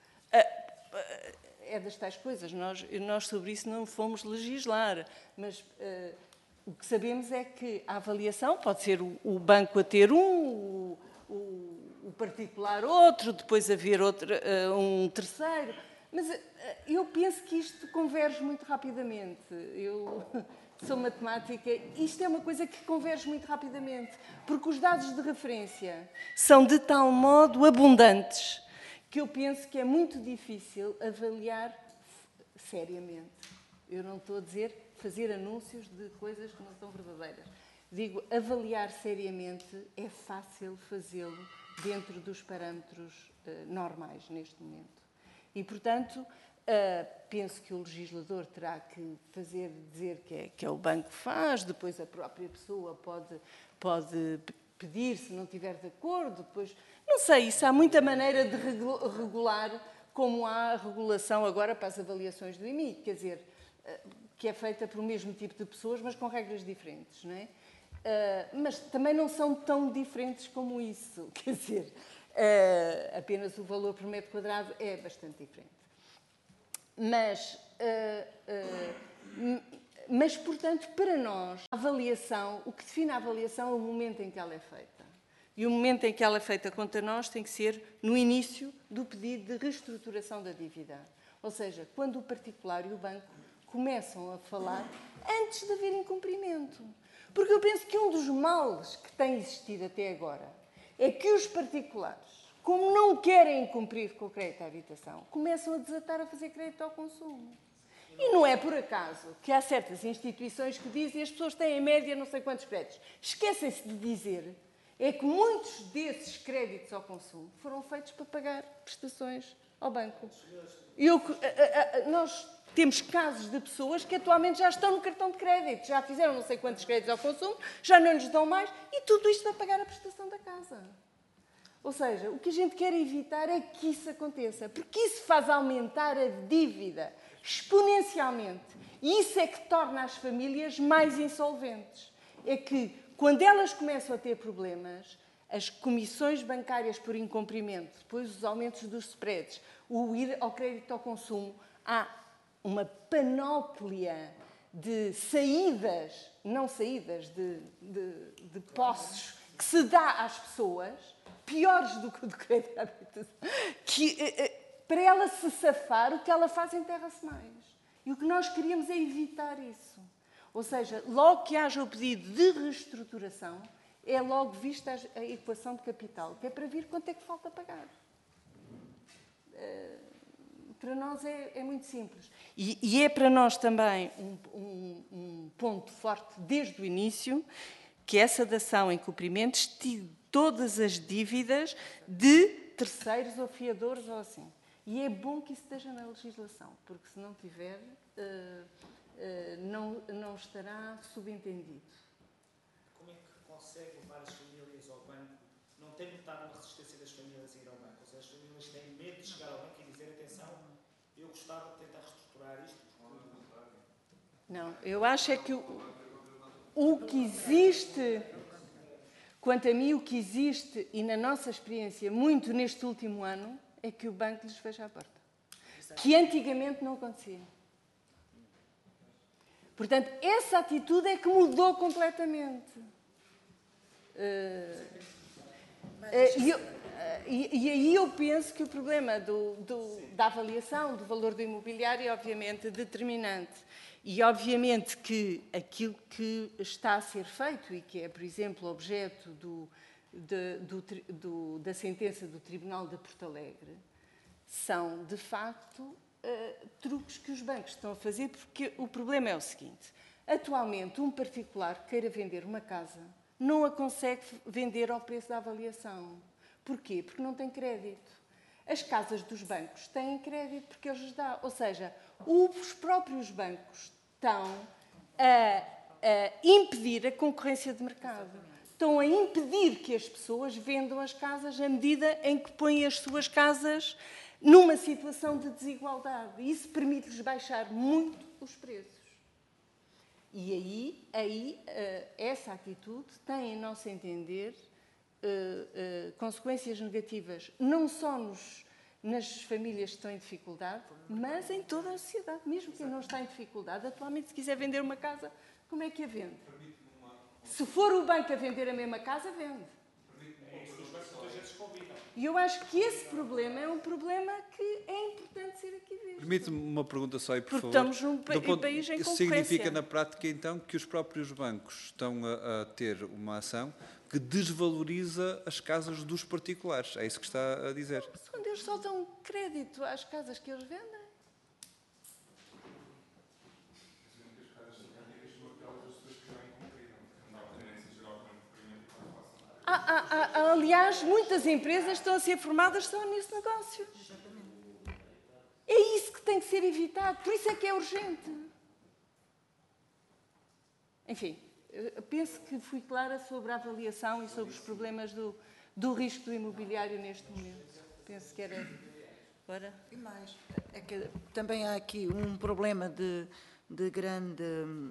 É das tais coisas. Nós, nós sobre isso não fomos legislar, mas uh, o que sabemos é que a avaliação pode ser o, o banco a ter um, o, o, o particular outro, depois haver outro, uh, um terceiro. Mas uh, eu penso que isto converge muito rapidamente. Eu sou matemática. Isto é uma coisa que converge muito rapidamente, porque os dados de referência são de tal modo abundantes que eu penso que é muito difícil avaliar seriamente. Eu não estou a dizer fazer anúncios de coisas que não são verdadeiras. Digo, avaliar seriamente é fácil fazê-lo dentro dos parâmetros uh, normais neste momento. E, portanto, uh, penso que o legislador terá que fazer, dizer que é, que é o banco que faz, depois a própria pessoa pode, pode pedir, se não estiver de acordo, depois... Não sei, isso há muita maneira de regular, como há a regulação agora para as avaliações do I M I, quer dizer, que é feita por o mesmo tipo de pessoas, mas com regras diferentes, não é? Mas também não são tão diferentes como isso, quer dizer, apenas o valor por metro quadrado é bastante diferente. Mas, mas, portanto, para nós, a avaliação, o que define a avaliação é o momento em que ela é feita. E o momento em que ela é feita contra nós tem que ser no início do pedido de reestruturação da dívida. Ou seja, quando o particular e o banco começam a falar antes de haver incumprimento. Porque eu penso que um dos males que tem existido até agora é que os particulares, como não querem cumprir com o crédito à habitação, começam a desatar a fazer crédito ao consumo. E não é por acaso que há certas instituições que dizem que as pessoas têm em média não sei quantos créditos. Esquecem-se de dizer é que muitos desses créditos ao consumo foram feitos para pagar prestações ao banco. Eu, a, a, a, nós temos casos de pessoas que atualmente já estão no cartão de crédito, já fizeram não sei quantos créditos ao consumo, já não lhes dão mais, e tudo isto para pagar a prestação da casa. Ou seja, o que a gente quer evitar é que isso aconteça, porque isso faz aumentar a dívida exponencialmente. E isso é que torna as famílias mais insolventes. É que, quando elas começam a ter problemas, as comissões bancárias por incumprimento, depois os aumentos dos spreads, o ir ao crédito ao consumo, há uma panóplia de saídas, não saídas, de, de, de posses que se dá às pessoas, piores do que o do crédito à habitação, que para ela se safar, o que ela faz enterra-se mais. E o que nós queríamos é evitar isso. Ou seja, logo que haja o pedido de reestruturação, é logo vista a, a equação de capital, que é para vir quanto é que falta pagar. Uh, para nós é, é muito simples. E, e é para nós também um, um, um ponto forte desde o início, que essa dação em cumprimento extingue todas as dívidas de terceiros ou fiadores ou assim. E é bom que isso esteja na legislação, porque se não tiver, uh, uh, não, não estará subentendido. Como é que consegue levar as famílias ao banco? Não tem notado uma resistência das famílias a ir ao banco? Ou seja, as famílias têm medo de chegar ao banco e dizer, atenção, eu gostava de tentar reestruturar isto. Não, eu acho é que o, o que existe, quanto a mim, o que existe, e na nossa experiência, muito neste último ano, é que o banco lhes fecha a porta. Que antigamente não acontecia. Portanto, essa atitude é que mudou completamente. Uh, uh, e, eu, uh, e, e aí eu penso que o problema do, do, da avaliação do valor do imobiliário é, obviamente, determinante. E, obviamente, que aquilo que está a ser feito e que é, por exemplo, objeto do, de, do, do, da sentença do Tribunal de Porto Alegre, são, de facto, uh, truques que os bancos estão a fazer, porque o problema é o seguinte. Atualmente, um particular que queira vender uma casa não a consegue vender ao preço da avaliação. Porquê? Porque não tem crédito. As casas dos bancos têm crédito porque eles lhes dão. Ou seja, os próprios bancos estão a, a impedir a concorrência de mercado. Estão a impedir que as pessoas vendam as casas à medida em que põem as suas casas numa situação de desigualdade. E isso permite-lhes baixar muito os preços. E aí, aí essa atitude tem, em nosso entender, consequências negativas, não só nos, nas famílias que estão em dificuldade, mas em toda a sociedade. Mesmo quem não está em dificuldade, atualmente, se quiser vender uma casa, como é que a vende? Se for o banco a vender a mesma casa, vende. E eu acho que esse problema é um problema que é importante ser aqui visto. Permite-me uma pergunta só aí, por Porque favor. estamos num pa ponto, país em isso concorrência. Significa, na prática, então, que os próprios bancos estão a, a ter uma ação que desvaloriza as casas dos particulares. É isso que está a dizer. Quando eles só dão crédito às casas que eles vendem. Ah, ah, ah, aliás, muitas empresas estão a ser formadas só nesse negócio. É isso que tem que ser evitado. Por isso é que é urgente. Enfim, penso que fui clara sobre a avaliação e sobre os problemas do, do risco do imobiliário neste momento. Penso que era... Agora? E mais, é que também há aqui um problema de, de grande...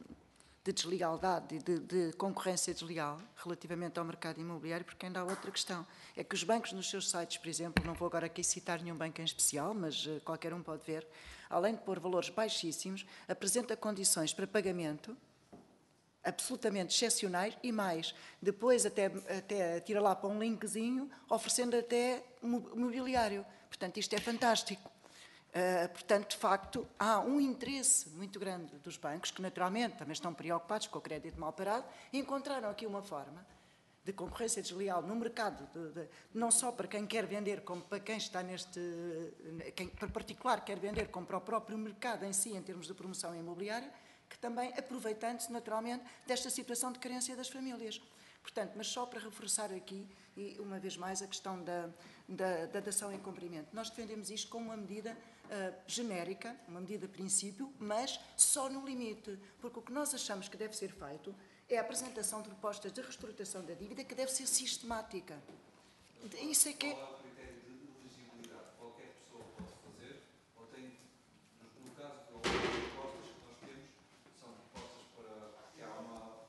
de deslealdade e de, de concorrência desleal relativamente ao mercado imobiliário, porque ainda há outra questão. É que os bancos nos seus sites, por exemplo, não vou agora aqui citar nenhum banco em especial, mas uh, qualquer um pode ver, além de pôr valores baixíssimos, apresenta condições para pagamento absolutamente excepcionais e mais. Depois até, até tira lá para um linkzinho, oferecendo até mobiliário. Portanto, isto é fantástico. Uh, portanto, de facto, há um interesse muito grande dos bancos, que naturalmente também estão preocupados com o crédito mal parado, e encontraram aqui uma forma de concorrência desleal no mercado, de, de, não só para quem quer vender, como para quem está neste, quem, para particular quer vender, como para o próprio mercado em si, em termos de promoção imobiliária, que também aproveitando-se naturalmente desta situação de carência das famílias. Portanto, mas só para reforçar aqui, e uma vez mais, a questão da, da, da dação em cumprimento. Nós defendemos isto como uma medida uh, genérica, uma medida de princípio, mas só no limite, porque o que nós achamos que deve ser feito é a apresentação de propostas de reestruturação da dívida que deve ser sistemática. Isso é que é... Qual é o critério de elegibilidade? Qualquer pessoa pode fazer, ou tem, no caso de algumas propostas que nós temos, são propostas para que há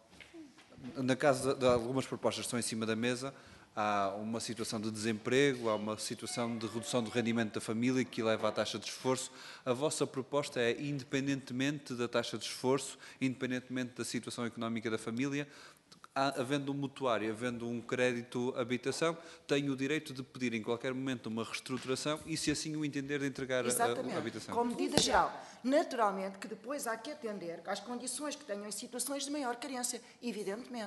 uma... Na caso de algumas propostas que estão em cima da mesa, há uma situação de desemprego, há uma situação de redução do rendimento da família que leva à taxa de esforço. A vossa proposta é, independentemente da taxa de esforço, independentemente da situação económica da família, havendo um mutuário, havendo um crédito habitação, tem o direito de pedir em qualquer momento uma reestruturação e, se assim o entender, de entregar a, a habitação. Com medida geral. Naturalmente que depois há que atender às condições que tenham em situações de maior carência, evidentemente.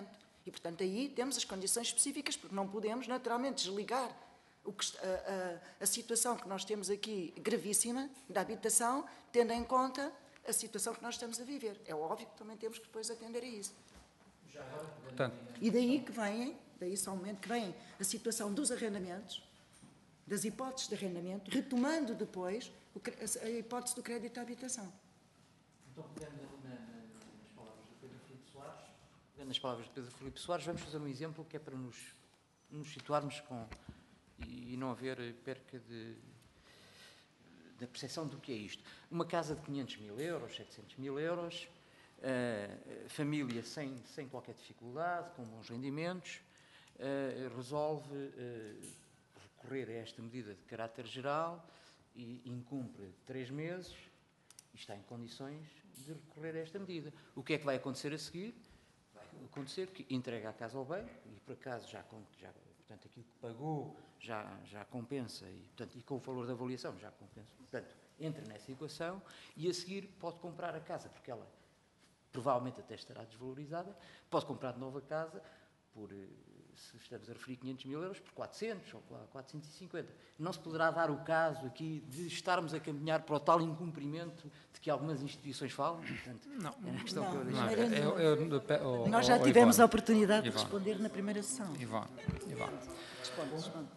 E, portanto, aí temos as condições específicas, porque não podemos, naturalmente, desligar o que, a, a, a situação que nós temos aqui, gravíssima, da habitação, tendo em conta a situação que nós estamos a viver. É óbvio que também temos que depois atender a isso. Portanto, E daí que vem, daí só um momento, que vem a situação dos arrendamentos, das hipóteses de arrendamento, retomando depois o, a hipótese do crédito à habitação. Então, pegando na, na, nas palavras do Pedro Filipe Soares, pegando nas palavras de Pedro Filipe Soares, vamos fazer um exemplo que é para nos, nos situarmos com, e, e não haver perca de, da percepção do que é isto. Uma casa de quinhentos mil euros, setecentos mil euros, uh, família sem, sem qualquer dificuldade, com bons rendimentos, uh, resolve uh, recorrer a esta medida de caráter geral e incumpre três meses e está em condições de recorrer a esta medida. O que é que vai acontecer a seguir? Vai acontecer que entrega a casa ao banco e, por acaso, já, já portanto, aquilo que pagou já, já compensa e, portanto, e com o valor da avaliação já compensa. Portanto, entra nessa equação e, a seguir, pode comprar a casa, porque ela provavelmente até estará desvalorizada, pode comprar de novo a casa por, se estamos a referir quinhentos mil euros, por quatrocentos ou quatrocentos e cinquenta. Não se poderá dar o caso aqui de estarmos a caminhar para o tal incumprimento de que algumas instituições falam? Portanto, não, é a questão não, que eu não, deixei. não. Eu, eu, eu, eu, Nós já oh, tivemos Ivone, a oportunidade de Ivone. responder na primeira sessão. Ivone, Ivone. Responde, responde.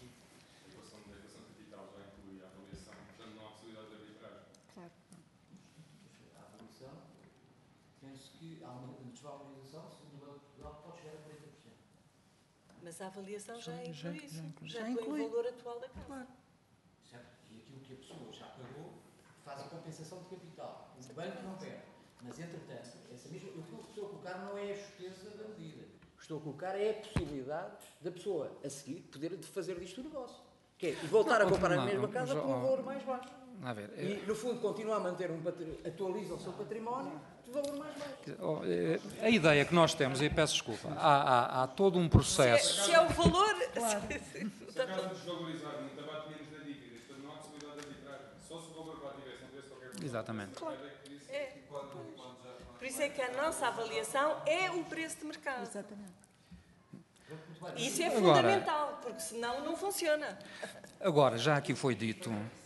Claro. A avaliação, penso que há uma desvalorização, segundo o Banco de Portugal, pode chegar a quarenta por cento. Mas a avaliação já inclui já- isso. já inclui. Já Já inclui inclui. o valor atual da casa. Claro. Certo? E aquilo que a pessoa já pagou faz a compensação de capital. O banco não perde. Mas, entretanto, essa mesma, o que eu estou a colocar não é a justeza da medida. O que estou a colocar é a possibilidade da pessoa, a seguir, poder fazer disto o negócio. Que é, e voltar Não, a comprar não, a mesma não, casa mas, com um ó, valor mais baixo. A ver, E, no fundo, continua a manter um patri... atualiza o seu património de valor mais baixo. oh, eh, a ideia que nós temos, e peço desculpa, há, há, há todo um Se é, processo. se é o valor. Se a casa desvalorizar, não estava menos na dívida, portanto não há possibilidade de arbitragem. Só se o valor lá tivesse, não tivesse qualquer coisa. Exatamente. É. Por isso é que a nossa avaliação é o preço de mercado. Exatamente. E isso é Agora- fundamental, porque senão não funciona. Agora, já aqui foi dito,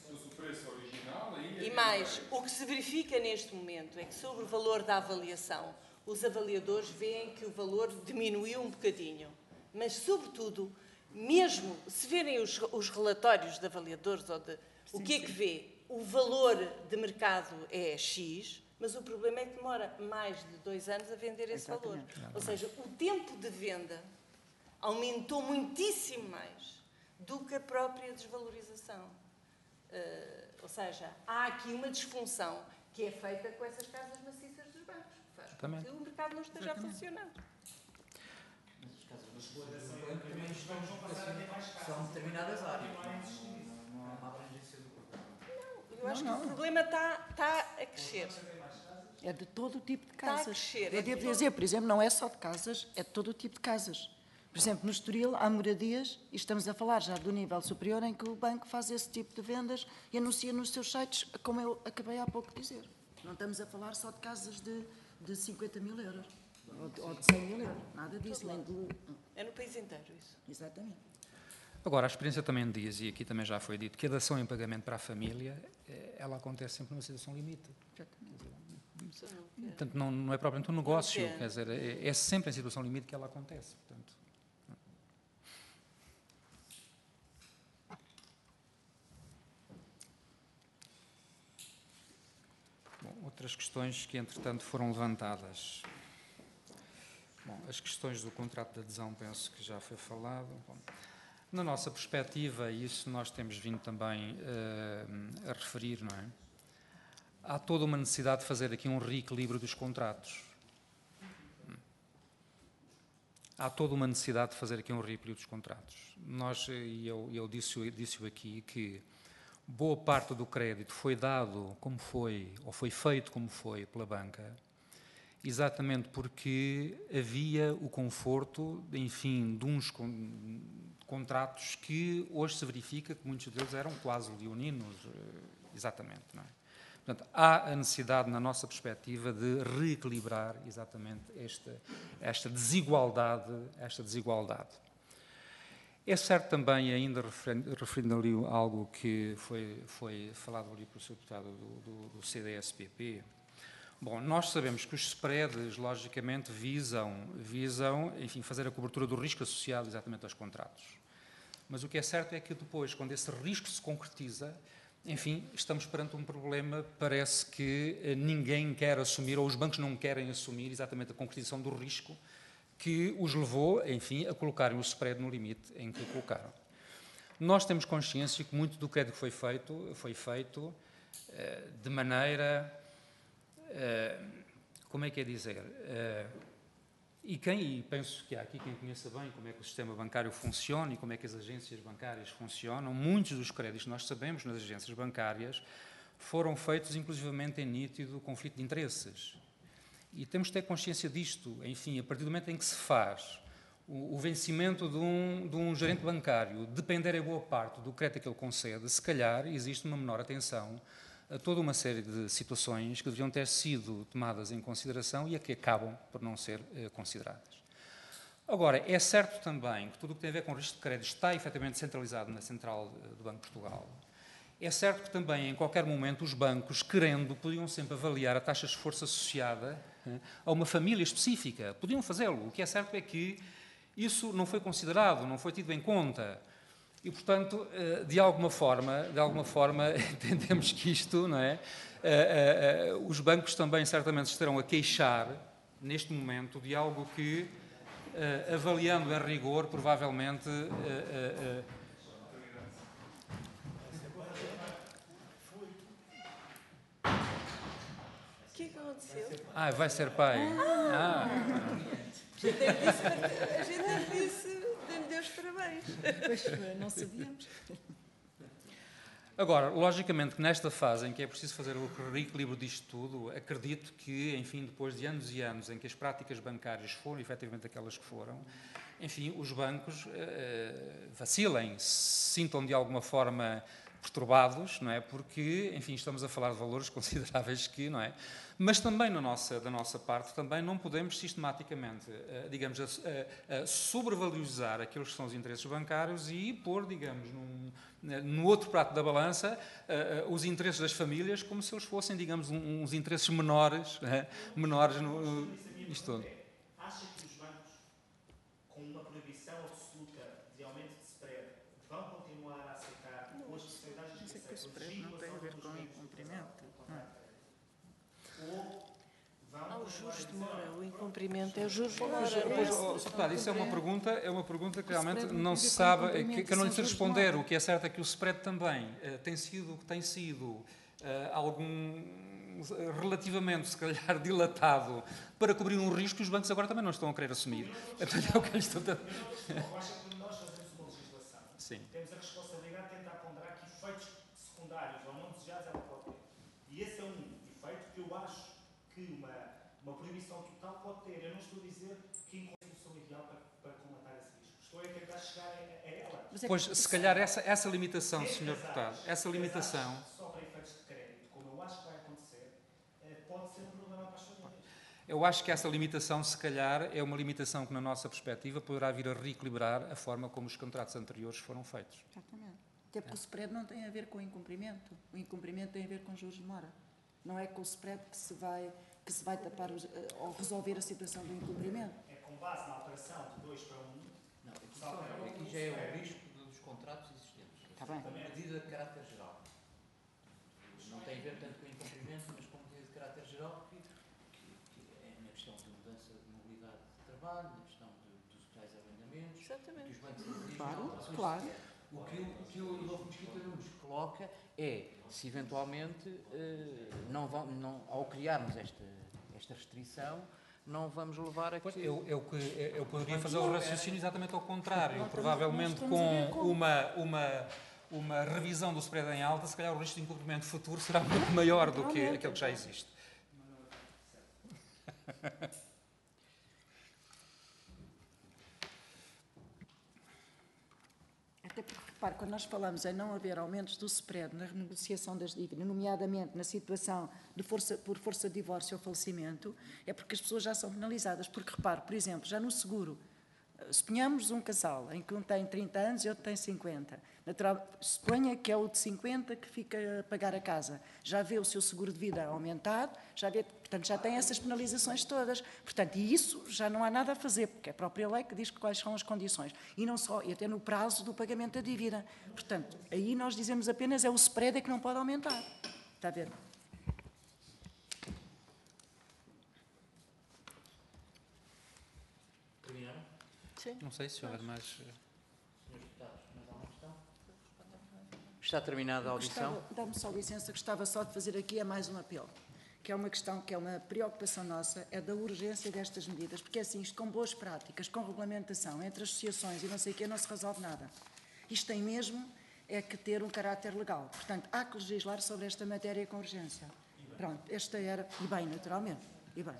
E mais, o que se verifica neste momento é que sobre o valor da avaliação, os avaliadores veem que o valor diminuiu um bocadinho. Mas, sobretudo, mesmo se verem os, os relatórios de avaliadores, ou de, o que é que vê? O valor de mercado é X, mas o problema é que demora mais de dois anos a vender esse valor. Ou seja, o tempo de venda aumentou muitíssimo mais do que a própria desvalorização. Uh, ou seja, há aqui uma disfunção que é feita com essas casas maciças dos bancos. Faz com que o mercado não esteja a funcionar. Mas as casas das folhas do banco também estão vocacionadas, são determinadas áreas. Não, não, não há uma abrangência do problema. Eu acho que o problema está, está a crescer. É de todo o tipo de Está a casas. crescer, é Eu de devo todo- dizer, por exemplo, não é só de casas, é de todo o tipo de casas. Por exemplo, no Estoril há moradias, e estamos a falar já do nível superior, em que o banco faz esse tipo de vendas e anuncia nos seus sites, como eu acabei há pouco de dizer. Não estamos a falar só de casas de, de cinquenta mil euros, ou de, ou de cem mil euros, nada disso. Nem de... É no país inteiro isso. Exatamente. agora a experiência também diz, e aqui também já foi dito, que a dação em pagamento para a família, eh, ela acontece sempre numa situação limite. Portanto, não, não é propriamente um negócio, Não quer. quer dizer, é, é sempre em situação limite que ela acontece. Portanto, bom, outras questões que, entretanto, foram levantadas. Bom, as questões do contrato de adesão, penso que já foi falado. Bom, na nossa perspectiva, e isso nós temos vindo também eh, a referir, não é? Há toda uma necessidade de fazer aqui um reequilíbrio dos contratos. Há toda uma necessidade de fazer aqui um reequilíbrio dos contratos. Nós, e eu, eu disse-o disse aqui, que boa parte do crédito foi dado como foi, ou foi feito como foi pela banca, exatamente porque havia o conforto, enfim, de uns con contratos que hoje se verifica que muitos deles eram quase leoninos, exatamente, não é? Portanto, há a necessidade, na nossa perspectiva, de reequilibrar exatamente esta, esta desigualdade, esta desigualdade. É certo também, ainda referindo ali algo que foi, foi falado ali pelo senhor deputado do, do, do C D S P P, bom, nós sabemos que os spreads, logicamente, visam, visam, enfim, fazer a cobertura do risco associado exatamente aos contratos. Mas o que é certo é que depois, quando esse risco se concretiza, enfim, estamos perante um problema, parece que ninguém quer assumir, ou os bancos não querem assumir exatamente a concretização do risco que os levou, enfim, a colocarem o spread no limite em que o colocaram. Nós temos consciência que muito do crédito que foi feito, foi feito eh, de maneira, eh, como é que é dizer, eh, e, quem, e penso que há aqui quem conheça bem como é que o sistema bancário funciona e como é que as agências bancárias funcionam, muitos dos créditos que nós sabemos nas agências bancárias foram feitos inclusivamente em nítido conflito de interesses. E temos de ter consciência disto, enfim, a partir do momento em que se faz o, o vencimento de um, de um gerente bancário, depender em boa parte do crédito que ele concede, se calhar existe uma menor atenção a toda uma série de situações que deviam ter sido tomadas em consideração e a que acabam por não ser eh, consideradas. Agora, é certo também que tudo o que tem a ver com risco de crédito está efetivamente centralizado na Central do Banco de Portugal. É certo que também, em qualquer momento, os bancos, querendo, podiam sempre avaliar a taxa de esforço associada a uma família específica. Podiam fazê-lo. O que é certo é que isso não foi considerado, não foi tido em conta. E, portanto, de alguma forma, de alguma forma entendemos que isto, não é? Os bancos também certamente estarão a queixar, neste momento, de algo que, avaliando em rigor, provavelmente... O que é que aconteceu? Ah, vai ser pai. Ah. A gente disse, dê-me Deus parabéns. Pois, não sabíamos. Agora, logicamente que nesta fase em que é preciso fazer o reequilíbrio disto tudo, acredito que, enfim, depois de anos e anos em que as práticas bancárias foram efetivamente aquelas que foram, enfim, os bancos eh, vacilem, se sintam de alguma forma perturbados, não é? Porque, enfim, estamos a falar de valores consideráveis que, não é? Mas também na nossa, da nossa parte, também não podemos sistematicamente, eh, digamos, a, a, a sobrevalorizar aqueles que são os interesses bancários e pôr, digamos, num, no outro prato da balança, uh, uh, os interesses das famílias como se eles fossem, digamos, um, uns interesses menores, uh, menores no, no isto tudo. Acha que os bancos, com uma proibição absoluta de aumento de spread, vão continuar a aceitar as sociedades que aceitam? O spread não tem a ver com o cumprimento. Ou vão Há os juros de mora, o incumprimento é os juros de mora. Pois, oh, deputado, isso é uma pergunta, é uma pergunta que realmente não se sabe, que, que eu não lhe sei responder. O que é certo é que o spread também uh, tem sido, tem sido uh, algum, relativamente, se calhar, dilatado para cobrir um risco que os bancos agora também não estão a querer assumir. Então, é o que eu estou a... Eu acho que nós fazemos uma legislação. Sim. Temos a responsabilidade de tentar ponderar que efeitos secundários ou não desejados ela pode ter. E esse é um efeito que eu acho que uma, uma proibição total pode ter. Eu não estou a dizer que é a solução ideal para, para comatar esse risco. Estou a tentar chegar a, a ela. Pois, se calhar, essa, essa limitação, senhor Deputado, essa limitação... Só para efeitos de crédito, como eu acho que vai acontecer, pode ser um problema para as famílias. Eu acho que essa limitação, se calhar, é uma limitação que, na nossa perspectiva, poderá vir a reequilibrar a forma como os contratos anteriores foram feitos. Exatamente. Até porque o spread não tem a ver com o incumprimento. O incumprimento tem a ver com juros de mora. Não é com o spread que se vai, que se vai tapar os, ou resolver a situação do incumprimento. É com base na alteração de dois para um. Não, aqui já é o risco dos contratos existentes. Está bem. Uma medida de caráter geral. Não tem a ver tanto com o incumprimento, mas com medida de caráter geral, que, que, que é na questão de mudança de mobilidade de trabalho, na questão de, dos tais arrendamentos. Exatamente. Que os bancos exigem Claro, alterações. claro. O que o, o, que o Adolfo Mesquita nos coloca é se eventualmente, eh, não vão, não, ao criarmos esta, esta restrição, não vamos levar a que... Pois, eu, eu, eu poderia fazer o raciocínio exatamente ao contrário. Provavelmente com uma, uma, uma revisão do spread em alta, se calhar o risco de incumprimento futuro será muito maior do que aquele que já existe. Até porque repare, quando nós falamos em não haver aumentos do spread na renegociação das dívidas, nomeadamente na situação de força, por força de divórcio ou falecimento, é porque as pessoas já são penalizadas. Porque, repare, por exemplo, já no seguro, suponhamos um casal em que um tem trinta anos e outro tem cinquenta. Natural, suponha que é o de cinquenta que fica a pagar a casa. Já vê o seu seguro de vida aumentado, já vê, portanto, já tem essas penalizações todas. Portanto, e isso já não há nada a fazer, porque é a própria lei que diz quais são as condições. E não só, e até no prazo do pagamento da dívida. Portanto, aí nós dizemos apenas é o spread é que não pode aumentar. Está a ver? Terminaram? Sim. Não sei se houver mais... Senhores deputados, mais alguma questão? Está terminada a audição? Gostava- Dá-me só licença, gostava só de fazer aqui é mais um apelo, que é uma questão que é uma preocupação nossa, é da urgência destas medidas, porque assim, isto com boas práticas, com regulamentação, entre associações e não sei o quê, não se resolve nada. Isto tem mesmo é que ter um caráter legal. Portanto, há que legislar sobre esta matéria com urgência. Pronto, esta era... E bem, naturalmente. E bem.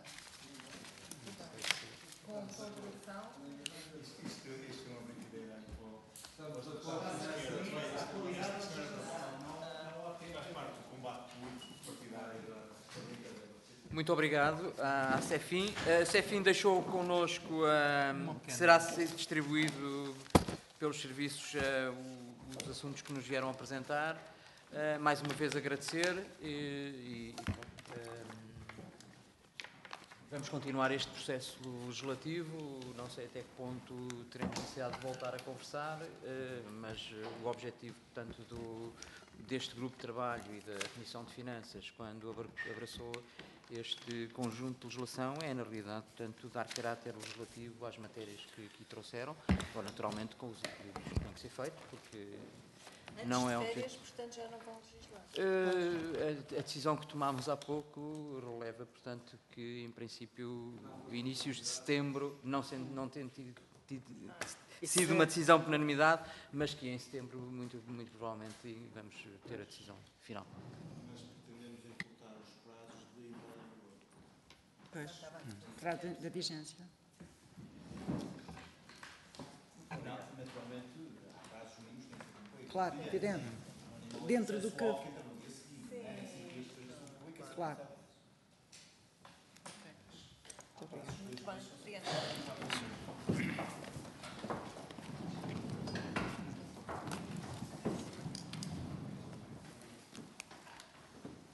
Muito obrigado à CEFIM. A CEFIM deixou connosco, ah, será distribuído pelos serviços ah, o- os assuntos que nos vieram apresentar. Ah, mais uma vez agradecer e, e, ah, vamos continuar este processo legislativo. Não sei até que ponto teremos necessidade de voltar a conversar, ah, mas ah, o objetivo, portanto, do, deste grupo de trabalho e da Comissão de Finanças, quando abra- abraçou este conjunto de legislação, é, na realidade, portanto, dar caráter legislativo às matérias que aqui trouxeram, agora, naturalmente, com os equilíbrios que têm que ser feitos, porque Antes não é de o férias, portanto, já não vão legislar. Uh, a, a decisão que tomámos há pouco releva, portanto, que, em princípio, inícios de setembro, não, sendo, não tendo tido, tido, sido uma decisão por unanimidade, mas que em setembro, muito, muito provavelmente, vamos ter a decisão final. Pois. Trata da vigência. Claro, evidente. Dentro do que... Claro. Muito bem, obrigada.